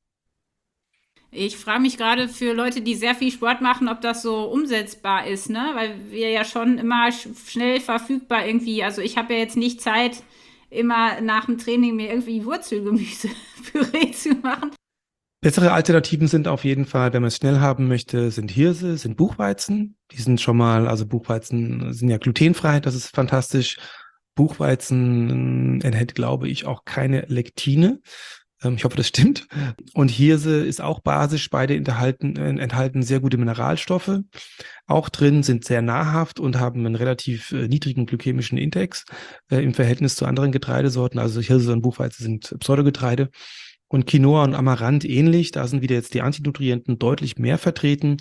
Ich frage mich gerade für Leute, die sehr viel Sport machen, ob das so umsetzbar ist, ne? Weil wir ja schon immer sch- schnell verfügbar irgendwie, also ich habe ja jetzt nicht Zeit, immer nach dem Training mir irgendwie Wurzelgemüse-Püree zu machen. Bessere Alternativen sind auf jeden Fall, wenn man es schnell haben möchte, sind Hirse, sind Buchweizen. Die sind schon mal, also Buchweizen sind ja glutenfrei, das ist fantastisch. Buchweizen enthält, glaube ich, auch keine Lektine. Ähm, ich hoffe, das stimmt. Und Hirse ist auch basisch. Beide enthalten, äh, enthalten sehr gute Mineralstoffe. Auch drin, sind sehr nahrhaft und haben einen relativ äh, niedrigen glykämischen Index äh, im Verhältnis zu anderen Getreidesorten. Also Hirse und Buchweizen sind Pseudogetreide. Und Quinoa und Amaranth ähnlich, da sind wieder jetzt die Antinutrienten deutlich mehr vertreten,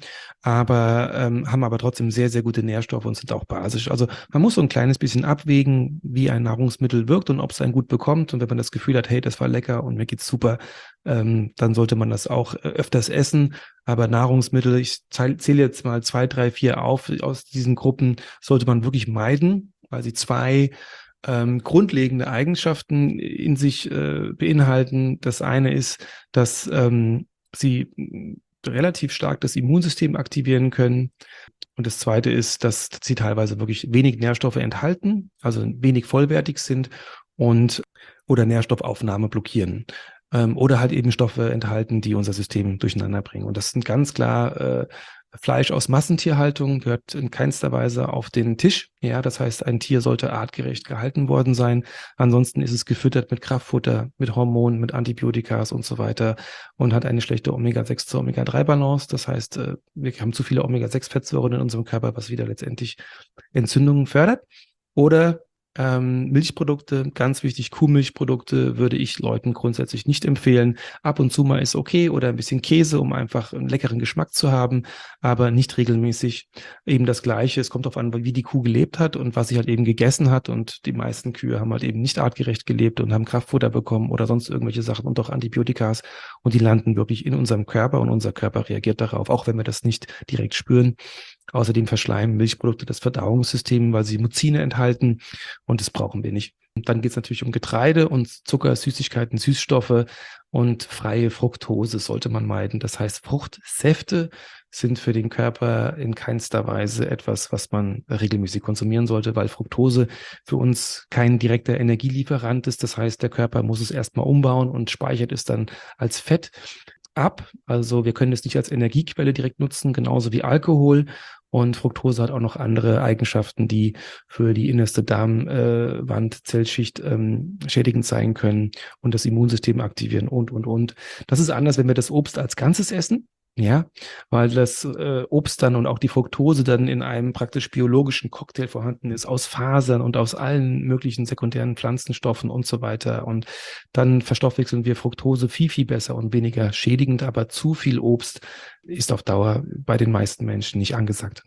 aber ähm, haben aber trotzdem sehr, sehr gute Nährstoffe und sind auch basisch. Also man muss so ein kleines bisschen abwägen, wie ein Nahrungsmittel wirkt und ob es einen gut bekommt. Und wenn man das Gefühl hat, hey, das war lecker und mir geht's super, ähm, dann sollte man das auch äh, öfters essen. Aber Nahrungsmittel, ich zähle jetzt mal zwei, drei, vier auf aus diesen Gruppen, sollte man wirklich meiden, weil sie zwei Ähm, grundlegende Eigenschaften in sich äh, beinhalten. Das eine ist, dass ähm, sie relativ stark das Immunsystem aktivieren können. Und das zweite ist, dass sie teilweise wirklich wenig Nährstoffe enthalten, also wenig vollwertig sind und oder Nährstoffaufnahme blockieren. Ähm, oder halt eben Stoffe enthalten, die unser System durcheinander bringen. Und das sind ganz klar äh, Fleisch aus Massentierhaltung gehört in keinster Weise auf den Tisch. Ja, das heißt, ein Tier sollte artgerecht gehalten worden sein. Ansonsten ist es gefüttert mit Kraftfutter, mit Hormonen, mit Antibiotikas und so weiter und hat eine schlechte Omega sechs zu Omega drei Balance. Das heißt, wir haben zu viele Omega sechs Fettsäuren in unserem Körper, was wieder letztendlich Entzündungen fördert. Oder Ähm, Milchprodukte, ganz wichtig, Kuhmilchprodukte würde ich Leuten grundsätzlich nicht empfehlen. Ab und zu mal ist okay oder ein bisschen Käse, um einfach einen leckeren Geschmack zu haben, aber nicht regelmäßig. Eben das Gleiche, es kommt darauf an, wie die Kuh gelebt hat und was sie halt eben gegessen hat und die meisten Kühe haben halt eben nicht artgerecht gelebt und haben Kraftfutter bekommen oder sonst irgendwelche Sachen und auch Antibiotikas und die landen wirklich in unserem Körper und unser Körper reagiert darauf, auch wenn wir das nicht direkt spüren. Außerdem verschleimen Milchprodukte das Verdauungssystem, weil sie Muzine enthalten und das brauchen wir nicht. Und dann geht es natürlich um Getreide und Zucker, Süßigkeiten, Süßstoffe und freie Fructose sollte man meiden. Das heißt, Fruchtsäfte sind für den Körper in keinster Weise etwas, was man regelmäßig konsumieren sollte, weil Fructose für uns kein direkter Energielieferant ist. Das heißt, der Körper muss es erstmal umbauen und speichert es dann als Fett ab. Also wir können es nicht als Energiequelle direkt nutzen, genauso wie Alkohol. Und Fructose hat auch noch andere Eigenschaften, die für die innerste Darmwandzellschicht äh, ähm, schädigend sein können und das Immunsystem aktivieren und, und, und. Das ist anders, wenn wir das Obst als Ganzes essen. Ja, weil das äh, Obst dann und auch die Fructose dann in einem praktisch biologischen Cocktail vorhanden ist, aus Fasern und aus allen möglichen sekundären Pflanzenstoffen und so weiter. Und dann verstoffwechseln wir Fructose viel, viel besser und weniger schädigend. Aber zu viel Obst ist auf Dauer bei den meisten Menschen nicht angesagt.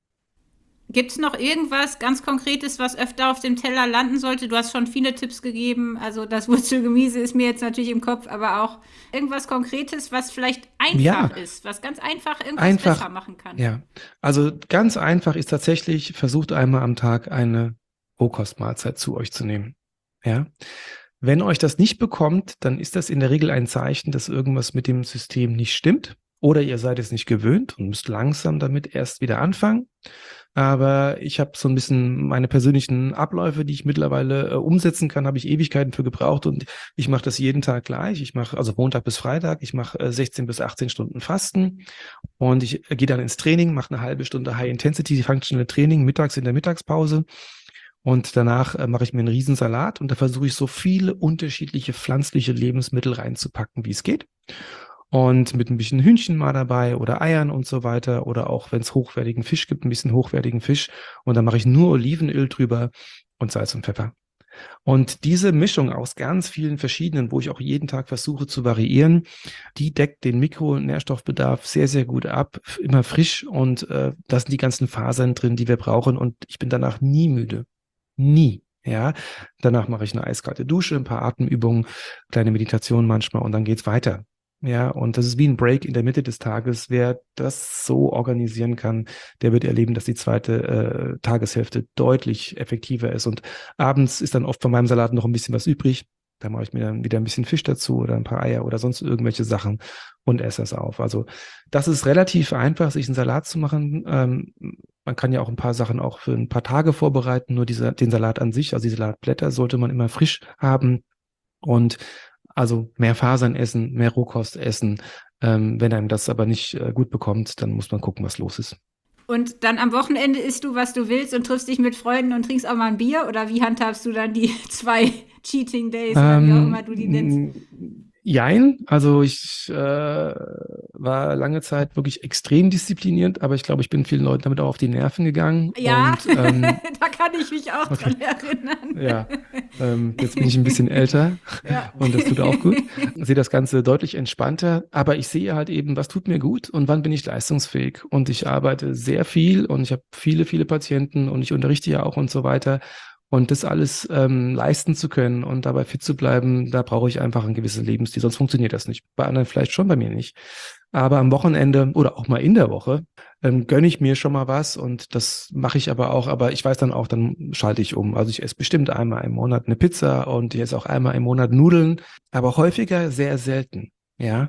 Gibt es noch irgendwas ganz Konkretes, was öfter auf dem Teller landen sollte? Du hast schon viele Tipps gegeben. Also das Wurzelgemüse ist mir jetzt natürlich im Kopf, aber auch irgendwas Konkretes, was vielleicht einfach ja. ist, was ganz einfach irgendwas einfach, besser machen kann. Ja, also ganz einfach ist tatsächlich, versucht einmal am Tag eine Rohkostmahlzeit zu euch zu nehmen. Ja. Wenn euch das nicht bekommt, dann ist das in der Regel ein Zeichen, dass irgendwas mit dem System nicht stimmt. Oder ihr seid es nicht gewöhnt und müsst langsam damit erst wieder anfangen. Aber ich habe so ein bisschen meine persönlichen Abläufe, die ich mittlerweile äh, umsetzen kann, habe ich Ewigkeiten für gebraucht und ich mache das jeden Tag gleich. Ich mache also Montag bis Freitag, ich mache äh, sechzehn bis achtzehn Stunden Fasten und ich äh, gehe dann ins Training, mache eine halbe Stunde High-Intensity Functional Training mittags in der Mittagspause. Und danach äh, mache ich mir einen Riesensalat und da versuche ich so viele unterschiedliche pflanzliche Lebensmittel reinzupacken, wie es geht. und mit ein bisschen Hühnchen mal dabei oder Eiern und so weiter oder auch, wenn es hochwertigen Fisch gibt, ein bisschen hochwertigen Fisch und dann mache ich nur Olivenöl drüber und Salz und Pfeffer. Und diese Mischung aus ganz vielen verschiedenen, wo ich auch jeden Tag versuche zu variieren, die deckt den Mikronährstoffbedarf sehr, sehr gut ab, immer frisch und äh, da sind die ganzen Fasern drin, die wir brauchen und ich bin danach nie müde. Nie. Ja, danach mache ich eine eiskalte Dusche, ein paar Atemübungen, kleine Meditation manchmal und dann geht's weiter. Ja, und das ist wie ein Break in der Mitte des Tages. Wer das so organisieren kann, der wird erleben, dass die zweite äh, Tageshälfte deutlich effektiver ist. Und abends ist dann oft von meinem Salat noch ein bisschen was übrig. Da mache ich mir dann wieder ein bisschen Fisch dazu oder ein paar Eier oder sonst irgendwelche Sachen und esse es auf. Also das ist relativ einfach, sich einen Salat zu machen. Ähm, man kann ja auch ein paar Sachen auch für ein paar Tage vorbereiten. Nur diese, den Salat an sich, also die Salatblätter, sollte man immer frisch haben. Und also mehr Fasern essen, mehr Rohkost essen. Ähm, wenn einem das aber nicht äh, gut bekommt, dann muss man gucken, was los ist. Und dann am Wochenende isst du, was du willst und triffst dich mit Freunden und trinkst auch mal ein Bier? Oder wie handhabst du dann die zwei Cheating Days oder wie auch immer du die nennst? Jein, also ich äh, war lange Zeit wirklich extrem diszipliniert, aber ich glaube, ich bin vielen Leuten damit auch auf die Nerven gegangen. Ja, und, ähm, da kann ich mich auch okay. dran erinnern. Ja, ähm, jetzt bin ich ein bisschen älter Ja. und das tut auch gut. Ich sehe das Ganze deutlich entspannter, aber ich sehe halt eben, was tut mir gut und wann bin ich leistungsfähig. Und ich arbeite sehr viel und ich habe viele, viele Patienten und ich unterrichte ja auch und so weiter. Und das alles ähm, leisten zu können und dabei fit zu bleiben, da brauche ich einfach einen gewissen Lebensstil, sonst funktioniert das nicht. Bei anderen vielleicht schon, bei mir nicht. Aber am Wochenende oder auch mal in der Woche ähm, gönne ich mir schon mal was und das mache ich aber auch. Aber ich weiß dann auch, dann schalte ich um. Also ich esse bestimmt einmal im Monat eine Pizza und ich esse auch einmal im Monat Nudeln, aber häufiger sehr selten. Ja.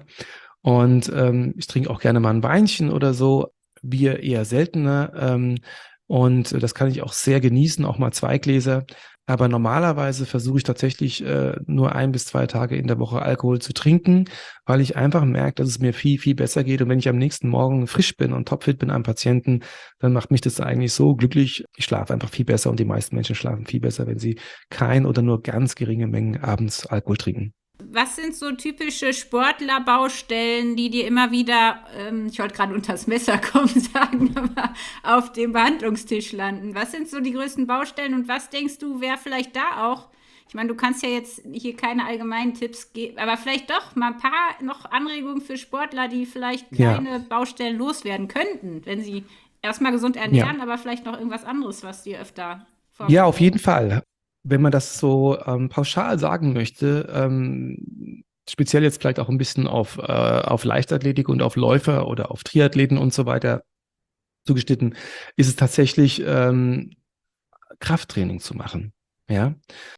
Und ähm, ich trinke auch gerne mal ein Weinchen oder so, Bier eher seltener. Ähm, Und das kann ich auch sehr genießen, auch mal zwei Gläser. Aber normalerweise versuche ich tatsächlich äh, nur ein bis zwei Tage in der Woche Alkohol zu trinken, weil ich einfach merke, dass es mir viel, viel besser geht. Und wenn ich am nächsten Morgen frisch bin und topfit bin am Patienten, dann macht mich das eigentlich so glücklich. Ich schlafe einfach viel besser und die meisten Menschen schlafen viel besser, wenn sie kein oder nur ganz geringe Mengen abends Alkohol trinken. Was sind so typische Sportlerbaustellen, die dir immer wieder, ähm, ich wollte gerade unters Messer kommen sagen, aber auf dem Behandlungstisch landen? Was sind so die größten Baustellen und was denkst du, wäre vielleicht da auch, ich meine, du kannst ja jetzt hier keine allgemeinen Tipps geben, aber vielleicht doch mal ein paar noch Anregungen für Sportler, die vielleicht kleine ja. Baustellen loswerden könnten, wenn sie erstmal gesund ernähren, ja. aber vielleicht noch irgendwas anderes, was dir öfter vorkommt. Ja, auf jeden Fall. Wenn man das so ähm, pauschal sagen möchte, ähm, speziell jetzt vielleicht auch ein bisschen auf, äh, auf Leichtathletik und auf Läufer oder auf Triathleten und so weiter zugeschnitten, ist es tatsächlich ähm, Krafttraining zu machen. Ja,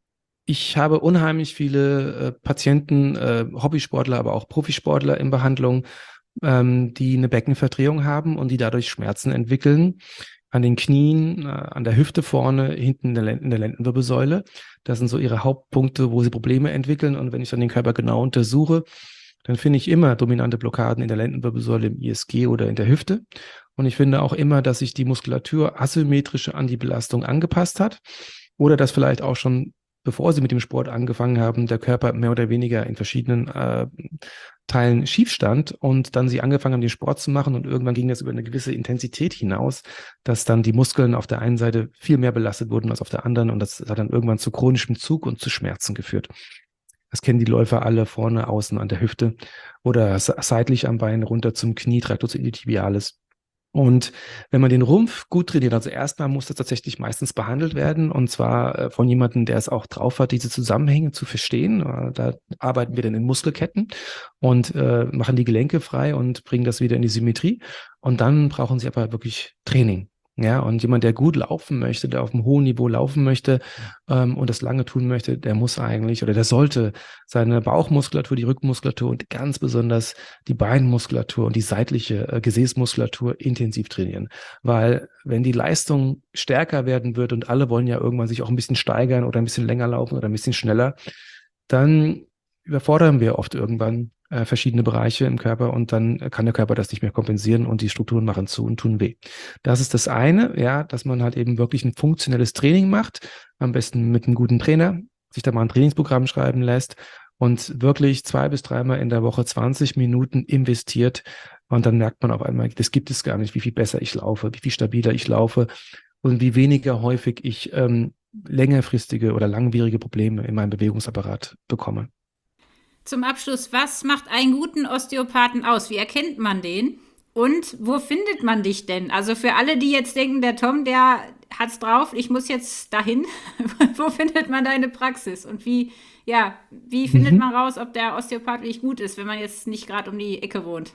ich habe unheimlich viele äh, Patienten, äh, Hobbysportler, aber auch Profisportler in Behandlung, ähm, die eine Beckenverdrehung haben und die dadurch Schmerzen entwickeln. An den Knien, an der Hüfte vorne, hinten in der, in der Lendenwirbelsäule. Das sind so ihre Hauptpunkte, wo sie Probleme entwickeln. Und wenn ich dann den Körper genau untersuche, dann finde ich immer dominante Blockaden in der Lendenwirbelsäule, im I S G oder in der Hüfte. Und ich finde auch immer, dass sich die Muskulatur asymmetrisch an die Belastung angepasst hat oder dass vielleicht auch schon, bevor sie mit dem Sport angefangen haben, der Körper mehr oder weniger in verschiedenen äh, Teilen schief stand und dann sie angefangen haben, den Sport zu machen und irgendwann ging das über eine gewisse Intensität hinaus, dass dann die Muskeln auf der einen Seite viel mehr belastet wurden als auf der anderen und das hat dann irgendwann zu chronischem Zug und zu Schmerzen geführt. Das kennen die Läufer alle vorne, außen an der Hüfte oder seitlich am Bein runter zum Knie, Tractus iliotibialis. Und wenn man den Rumpf gut trainiert, also erstmal muss das tatsächlich meistens behandelt werden und zwar von jemandem, der es auch drauf hat, diese Zusammenhänge zu verstehen. Da arbeiten wir dann in Muskelketten und äh, machen die Gelenke frei und bringen das wieder in die Symmetrie. Und dann brauchen sie aber wirklich Training. Ja, und jemand, der gut laufen möchte, der auf einem hohen Niveau laufen möchte ähm, und das lange tun möchte, der muss eigentlich oder der sollte seine Bauchmuskulatur, die Rückenmuskulatur und ganz besonders die Beinmuskulatur und die seitliche äh, Gesäßmuskulatur intensiv trainieren. Weil wenn die Leistung stärker werden wird und alle wollen ja irgendwann sich auch ein bisschen steigern oder ein bisschen länger laufen oder ein bisschen schneller, dann überfordern wir oft irgendwann äh, verschiedene Bereiche im Körper und dann kann der Körper das nicht mehr kompensieren und die Strukturen machen zu und tun weh. Das ist das eine, ja, dass man halt eben wirklich ein funktionelles Training macht, am besten mit einem guten Trainer, sich da mal ein Trainingsprogramm schreiben lässt und wirklich zwei bis dreimal in der Woche zwanzig Minuten investiert. Und dann merkt man auf einmal, das gibt es gar nicht, wie viel besser ich laufe, wie viel stabiler ich laufe und wie weniger häufig ich ähm, längerfristige oder langwierige Probleme in meinem Bewegungsapparat bekomme. Zum Abschluss, was macht einen guten Osteopathen aus? Wie erkennt man den? Und wo findet man dich denn? Also für alle, die jetzt denken, der Tom, der hat's drauf, ich muss jetzt dahin. Wo findet man deine Praxis? Und wie, ja, wie findet Mhm. man raus, ob der Osteopath wirklich gut ist, wenn man jetzt nicht gerade um die Ecke wohnt?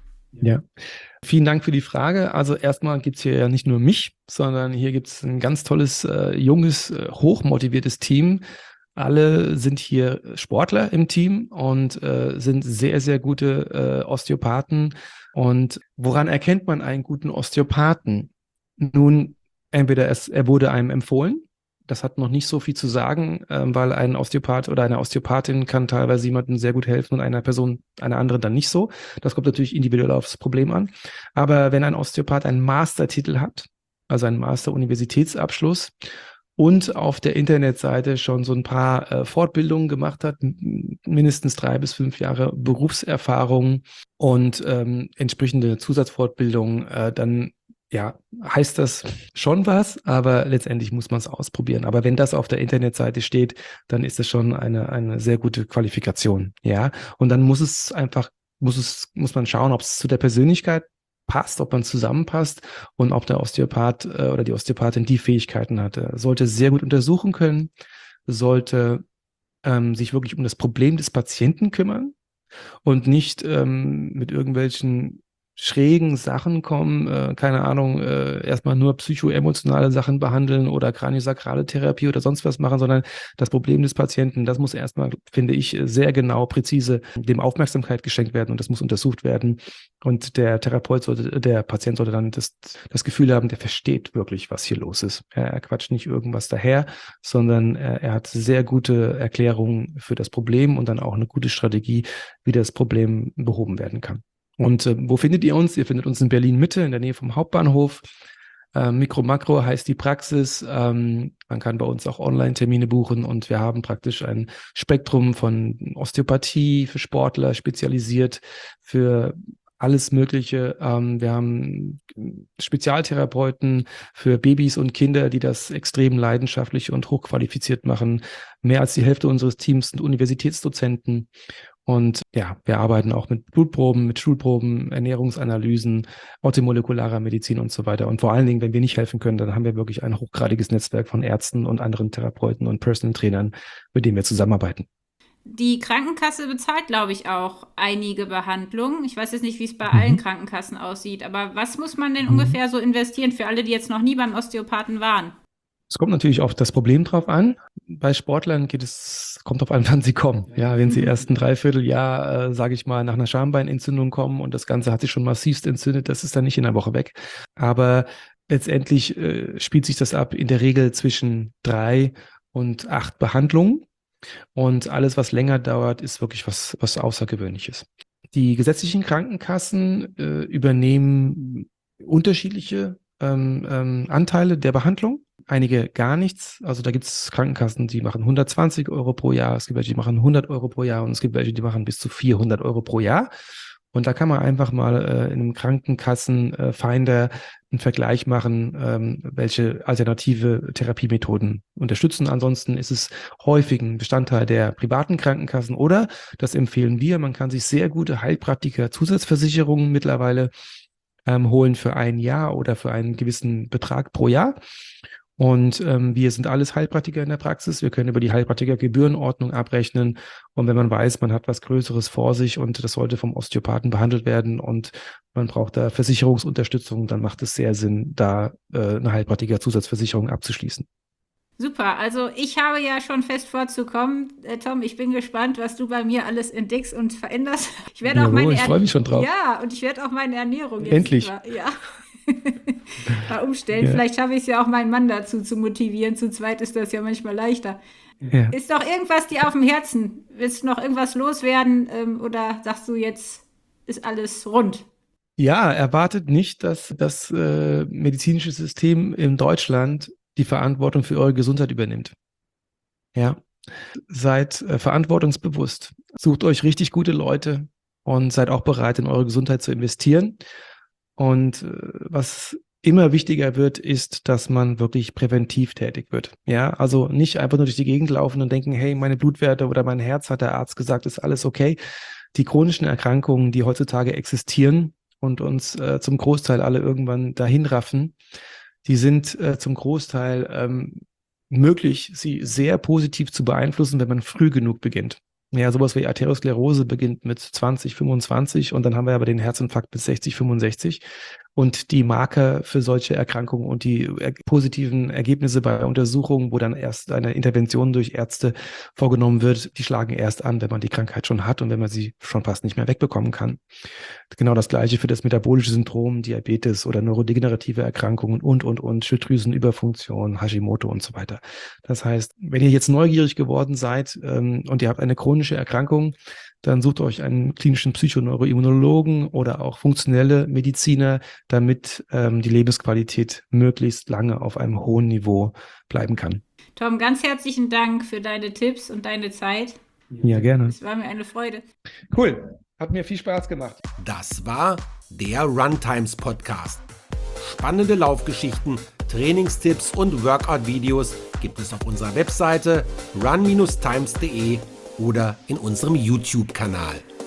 Ja, vielen Dank für die Frage. Also erstmal gibt es hier ja nicht nur mich, sondern hier gibt es ein ganz tolles, äh, junges, äh, hochmotiviertes Team. Alle sind hier Sportler im Team und äh, sind sehr, sehr gute äh, Osteopathen. Und woran erkennt man einen guten Osteopathen? Nun, entweder es, er wurde einem empfohlen. Das hat noch nicht so viel zu sagen, ähm, weil ein Osteopath oder eine Osteopathin kann teilweise jemandem sehr gut helfen und einer Person, einer anderen dann nicht so. Das kommt natürlich individuell aufs Problem an. Aber wenn ein Osteopath einen Mastertitel hat, also einen Master-Universitätsabschluss und auf der Internetseite schon so ein paar äh, Fortbildungen gemacht hat, m- mindestens drei bis fünf Jahre Berufserfahrung und ähm, entsprechende Zusatzfortbildungen, äh, dann ja, heißt das schon was, aber letztendlich muss man es ausprobieren. Aber wenn das auf der Internetseite steht, dann ist es schon eine, eine sehr gute Qualifikation, ja. Und dann muss es einfach, muss es, muss man schauen, ob es zu der Persönlichkeit passt, ob man zusammenpasst und ob der Osteopath äh, oder die Osteopathin die Fähigkeiten hat. Er sollte sehr gut untersuchen können, sollte ähm, sich wirklich um das Problem des Patienten kümmern und nicht ähm, mit irgendwelchen schrägen Sachen kommen, äh, keine Ahnung, äh, erstmal nur psychoemotionale Sachen behandeln oder kraniosakrale Therapie oder sonst was machen, sondern das Problem des Patienten, das muss erstmal, finde ich, sehr genau, präzise dem Aufmerksamkeit geschenkt werden und das muss untersucht werden. Und der Therapeut sollte, der Patient sollte dann das, das Gefühl haben, der versteht wirklich, was hier los ist. Er, er quatscht nicht irgendwas daher, sondern er, er hat sehr gute Erklärungen für das Problem und dann auch eine gute Strategie, wie das Problem behoben werden kann. Und äh, wo findet ihr uns? Ihr findet uns in Berlin-Mitte, in der Nähe vom Hauptbahnhof. Äh, Mikro Makro heißt die Praxis. Ähm, man kann bei uns auch Online-Termine buchen und wir haben praktisch ein Spektrum von Osteopathie für Sportler spezialisiert, für alles Mögliche. Ähm, wir haben Spezialtherapeuten für Babys und Kinder, die das extrem leidenschaftlich und hochqualifiziert machen. Mehr als die Hälfte unseres Teams sind Universitätsdozenten. Und ja, wir arbeiten auch mit Blutproben, mit Stuhlproben, Ernährungsanalysen, orthomolekularer Medizin und so weiter. Und vor allen Dingen, wenn wir nicht helfen können, dann haben wir wirklich ein hochgradiges Netzwerk von Ärzten und anderen Therapeuten und Personal Trainern, mit denen wir zusammenarbeiten. Die Krankenkasse bezahlt, glaube ich, auch einige Behandlungen. Ich weiß jetzt nicht, wie es bei allen Mhm. Krankenkassen aussieht, aber was muss man denn Mhm. ungefähr so investieren für alle, die jetzt noch nie beim Osteopathen waren? Es kommt natürlich auf das Problem drauf an. Bei Sportlern geht es, kommt drauf an, wann sie kommen. Ja, wenn sie erst ein Dreivierteljahr, äh, sage ich mal, nach einer Schambeinentzündung kommen und das Ganze hat sich schon massivst entzündet, das ist dann nicht in einer Woche weg. Aber letztendlich äh, spielt sich das ab in der Regel zwischen drei und acht Behandlungen. Und alles, was länger dauert, ist wirklich was, was Außergewöhnliches. Die gesetzlichen Krankenkassen äh, übernehmen unterschiedliche ähm, ähm, Anteile der Behandlung. Einige gar nichts. Also da gibt es Krankenkassen, die machen hundertzwanzig Euro pro Jahr. Es gibt welche, die machen hundert Euro pro Jahr und es gibt welche, die machen bis zu vierhundert Euro pro Jahr. Und da kann man einfach mal äh, in einem Krankenkassenfinder einen Vergleich machen, ähm, welche alternative Therapiemethoden unterstützen. Ansonsten ist es häufig ein Bestandteil der privaten Krankenkassen oder, das empfehlen wir, man kann sich sehr gute Heilpraktiker-Zusatzversicherungen mittlerweile ähm, holen für ein Jahr oder für einen gewissen Betrag pro Jahr. Und ähm, wir sind alles Heilpraktiker in der Praxis. Wir können über die Heilpraktiker-Gebührenordnung abrechnen. Und wenn man weiß, man hat was Größeres vor sich und das sollte vom Osteopathen behandelt werden und man braucht da Versicherungsunterstützung, dann macht es sehr Sinn, da äh, eine Heilpraktiker-Zusatzversicherung abzuschließen. Super, also ich habe ja schon fest vorzukommen. Äh, Tom, ich bin gespannt, was du bei mir alles entdeckst und veränderst. Ich werde auch Jawohl, meine ich freue mich schon drauf. Ja, und ich werde auch meine Ernährung jetzt Endlich. mal, ja, mal umstellen. Ja. Vielleicht schaffe ich es ja auch, meinen Mann dazu zu motivieren. Zu zweit ist das ja manchmal leichter. Ja. Ist doch irgendwas dir auf dem Herzen? Willst du noch irgendwas loswerden ähm, oder sagst du jetzt, ist alles rund? Ja, erwartet nicht, dass das äh, medizinische System in Deutschland die Verantwortung für eure Gesundheit übernimmt. Ja, Seid äh, verantwortungsbewusst. Sucht euch richtig gute Leute und seid auch bereit, in eure Gesundheit zu investieren. Und äh, was immer wichtiger wird, ist, dass man wirklich präventiv tätig wird. Ja, also nicht einfach nur durch die Gegend laufen und denken, hey, meine Blutwerte oder mein Herz, hat der Arzt gesagt, ist alles okay. Die chronischen Erkrankungen, die heutzutage existieren und uns äh, zum Großteil alle irgendwann dahin raffen, die sind äh, zum Großteil ähm, möglich, sie sehr positiv zu beeinflussen, wenn man früh genug beginnt. Ja, sowas wie Arteriosklerose beginnt mit zwanzig, fünfundzwanzig und dann haben wir aber den Herzinfarkt bis sechzig, fünfundsechzig. Und die Marker für solche Erkrankungen und die er- positiven Ergebnisse bei Untersuchungen, wo dann erst eine Intervention durch Ärzte vorgenommen wird, die schlagen erst an, wenn man die Krankheit schon hat und wenn man sie schon fast nicht mehr wegbekommen kann. Genau das Gleiche für das metabolische Syndrom, Diabetes oder neurodegenerative Erkrankungen und, und, und, Schilddrüsenüberfunktion, Hashimoto und so weiter. Das heißt, wenn ihr jetzt neugierig geworden seid ähm, und ihr habt eine chronische Erkrankung, dann sucht euch einen klinischen Psychoneuroimmunologen oder auch funktionelle Mediziner, damit ähm, die Lebensqualität möglichst lange auf einem hohen Niveau bleiben kann. Tom, ganz herzlichen Dank für deine Tipps und deine Zeit. Ja, gerne. Es war mir eine Freude. Cool. Hat mir viel Spaß gemacht. Das war der Runtimes Podcast. Spannende Laufgeschichten, Trainingstipps und Workout-Videos gibt es auf unserer Webseite run Bindestrich times punkt de oder in unserem YouTube-Kanal.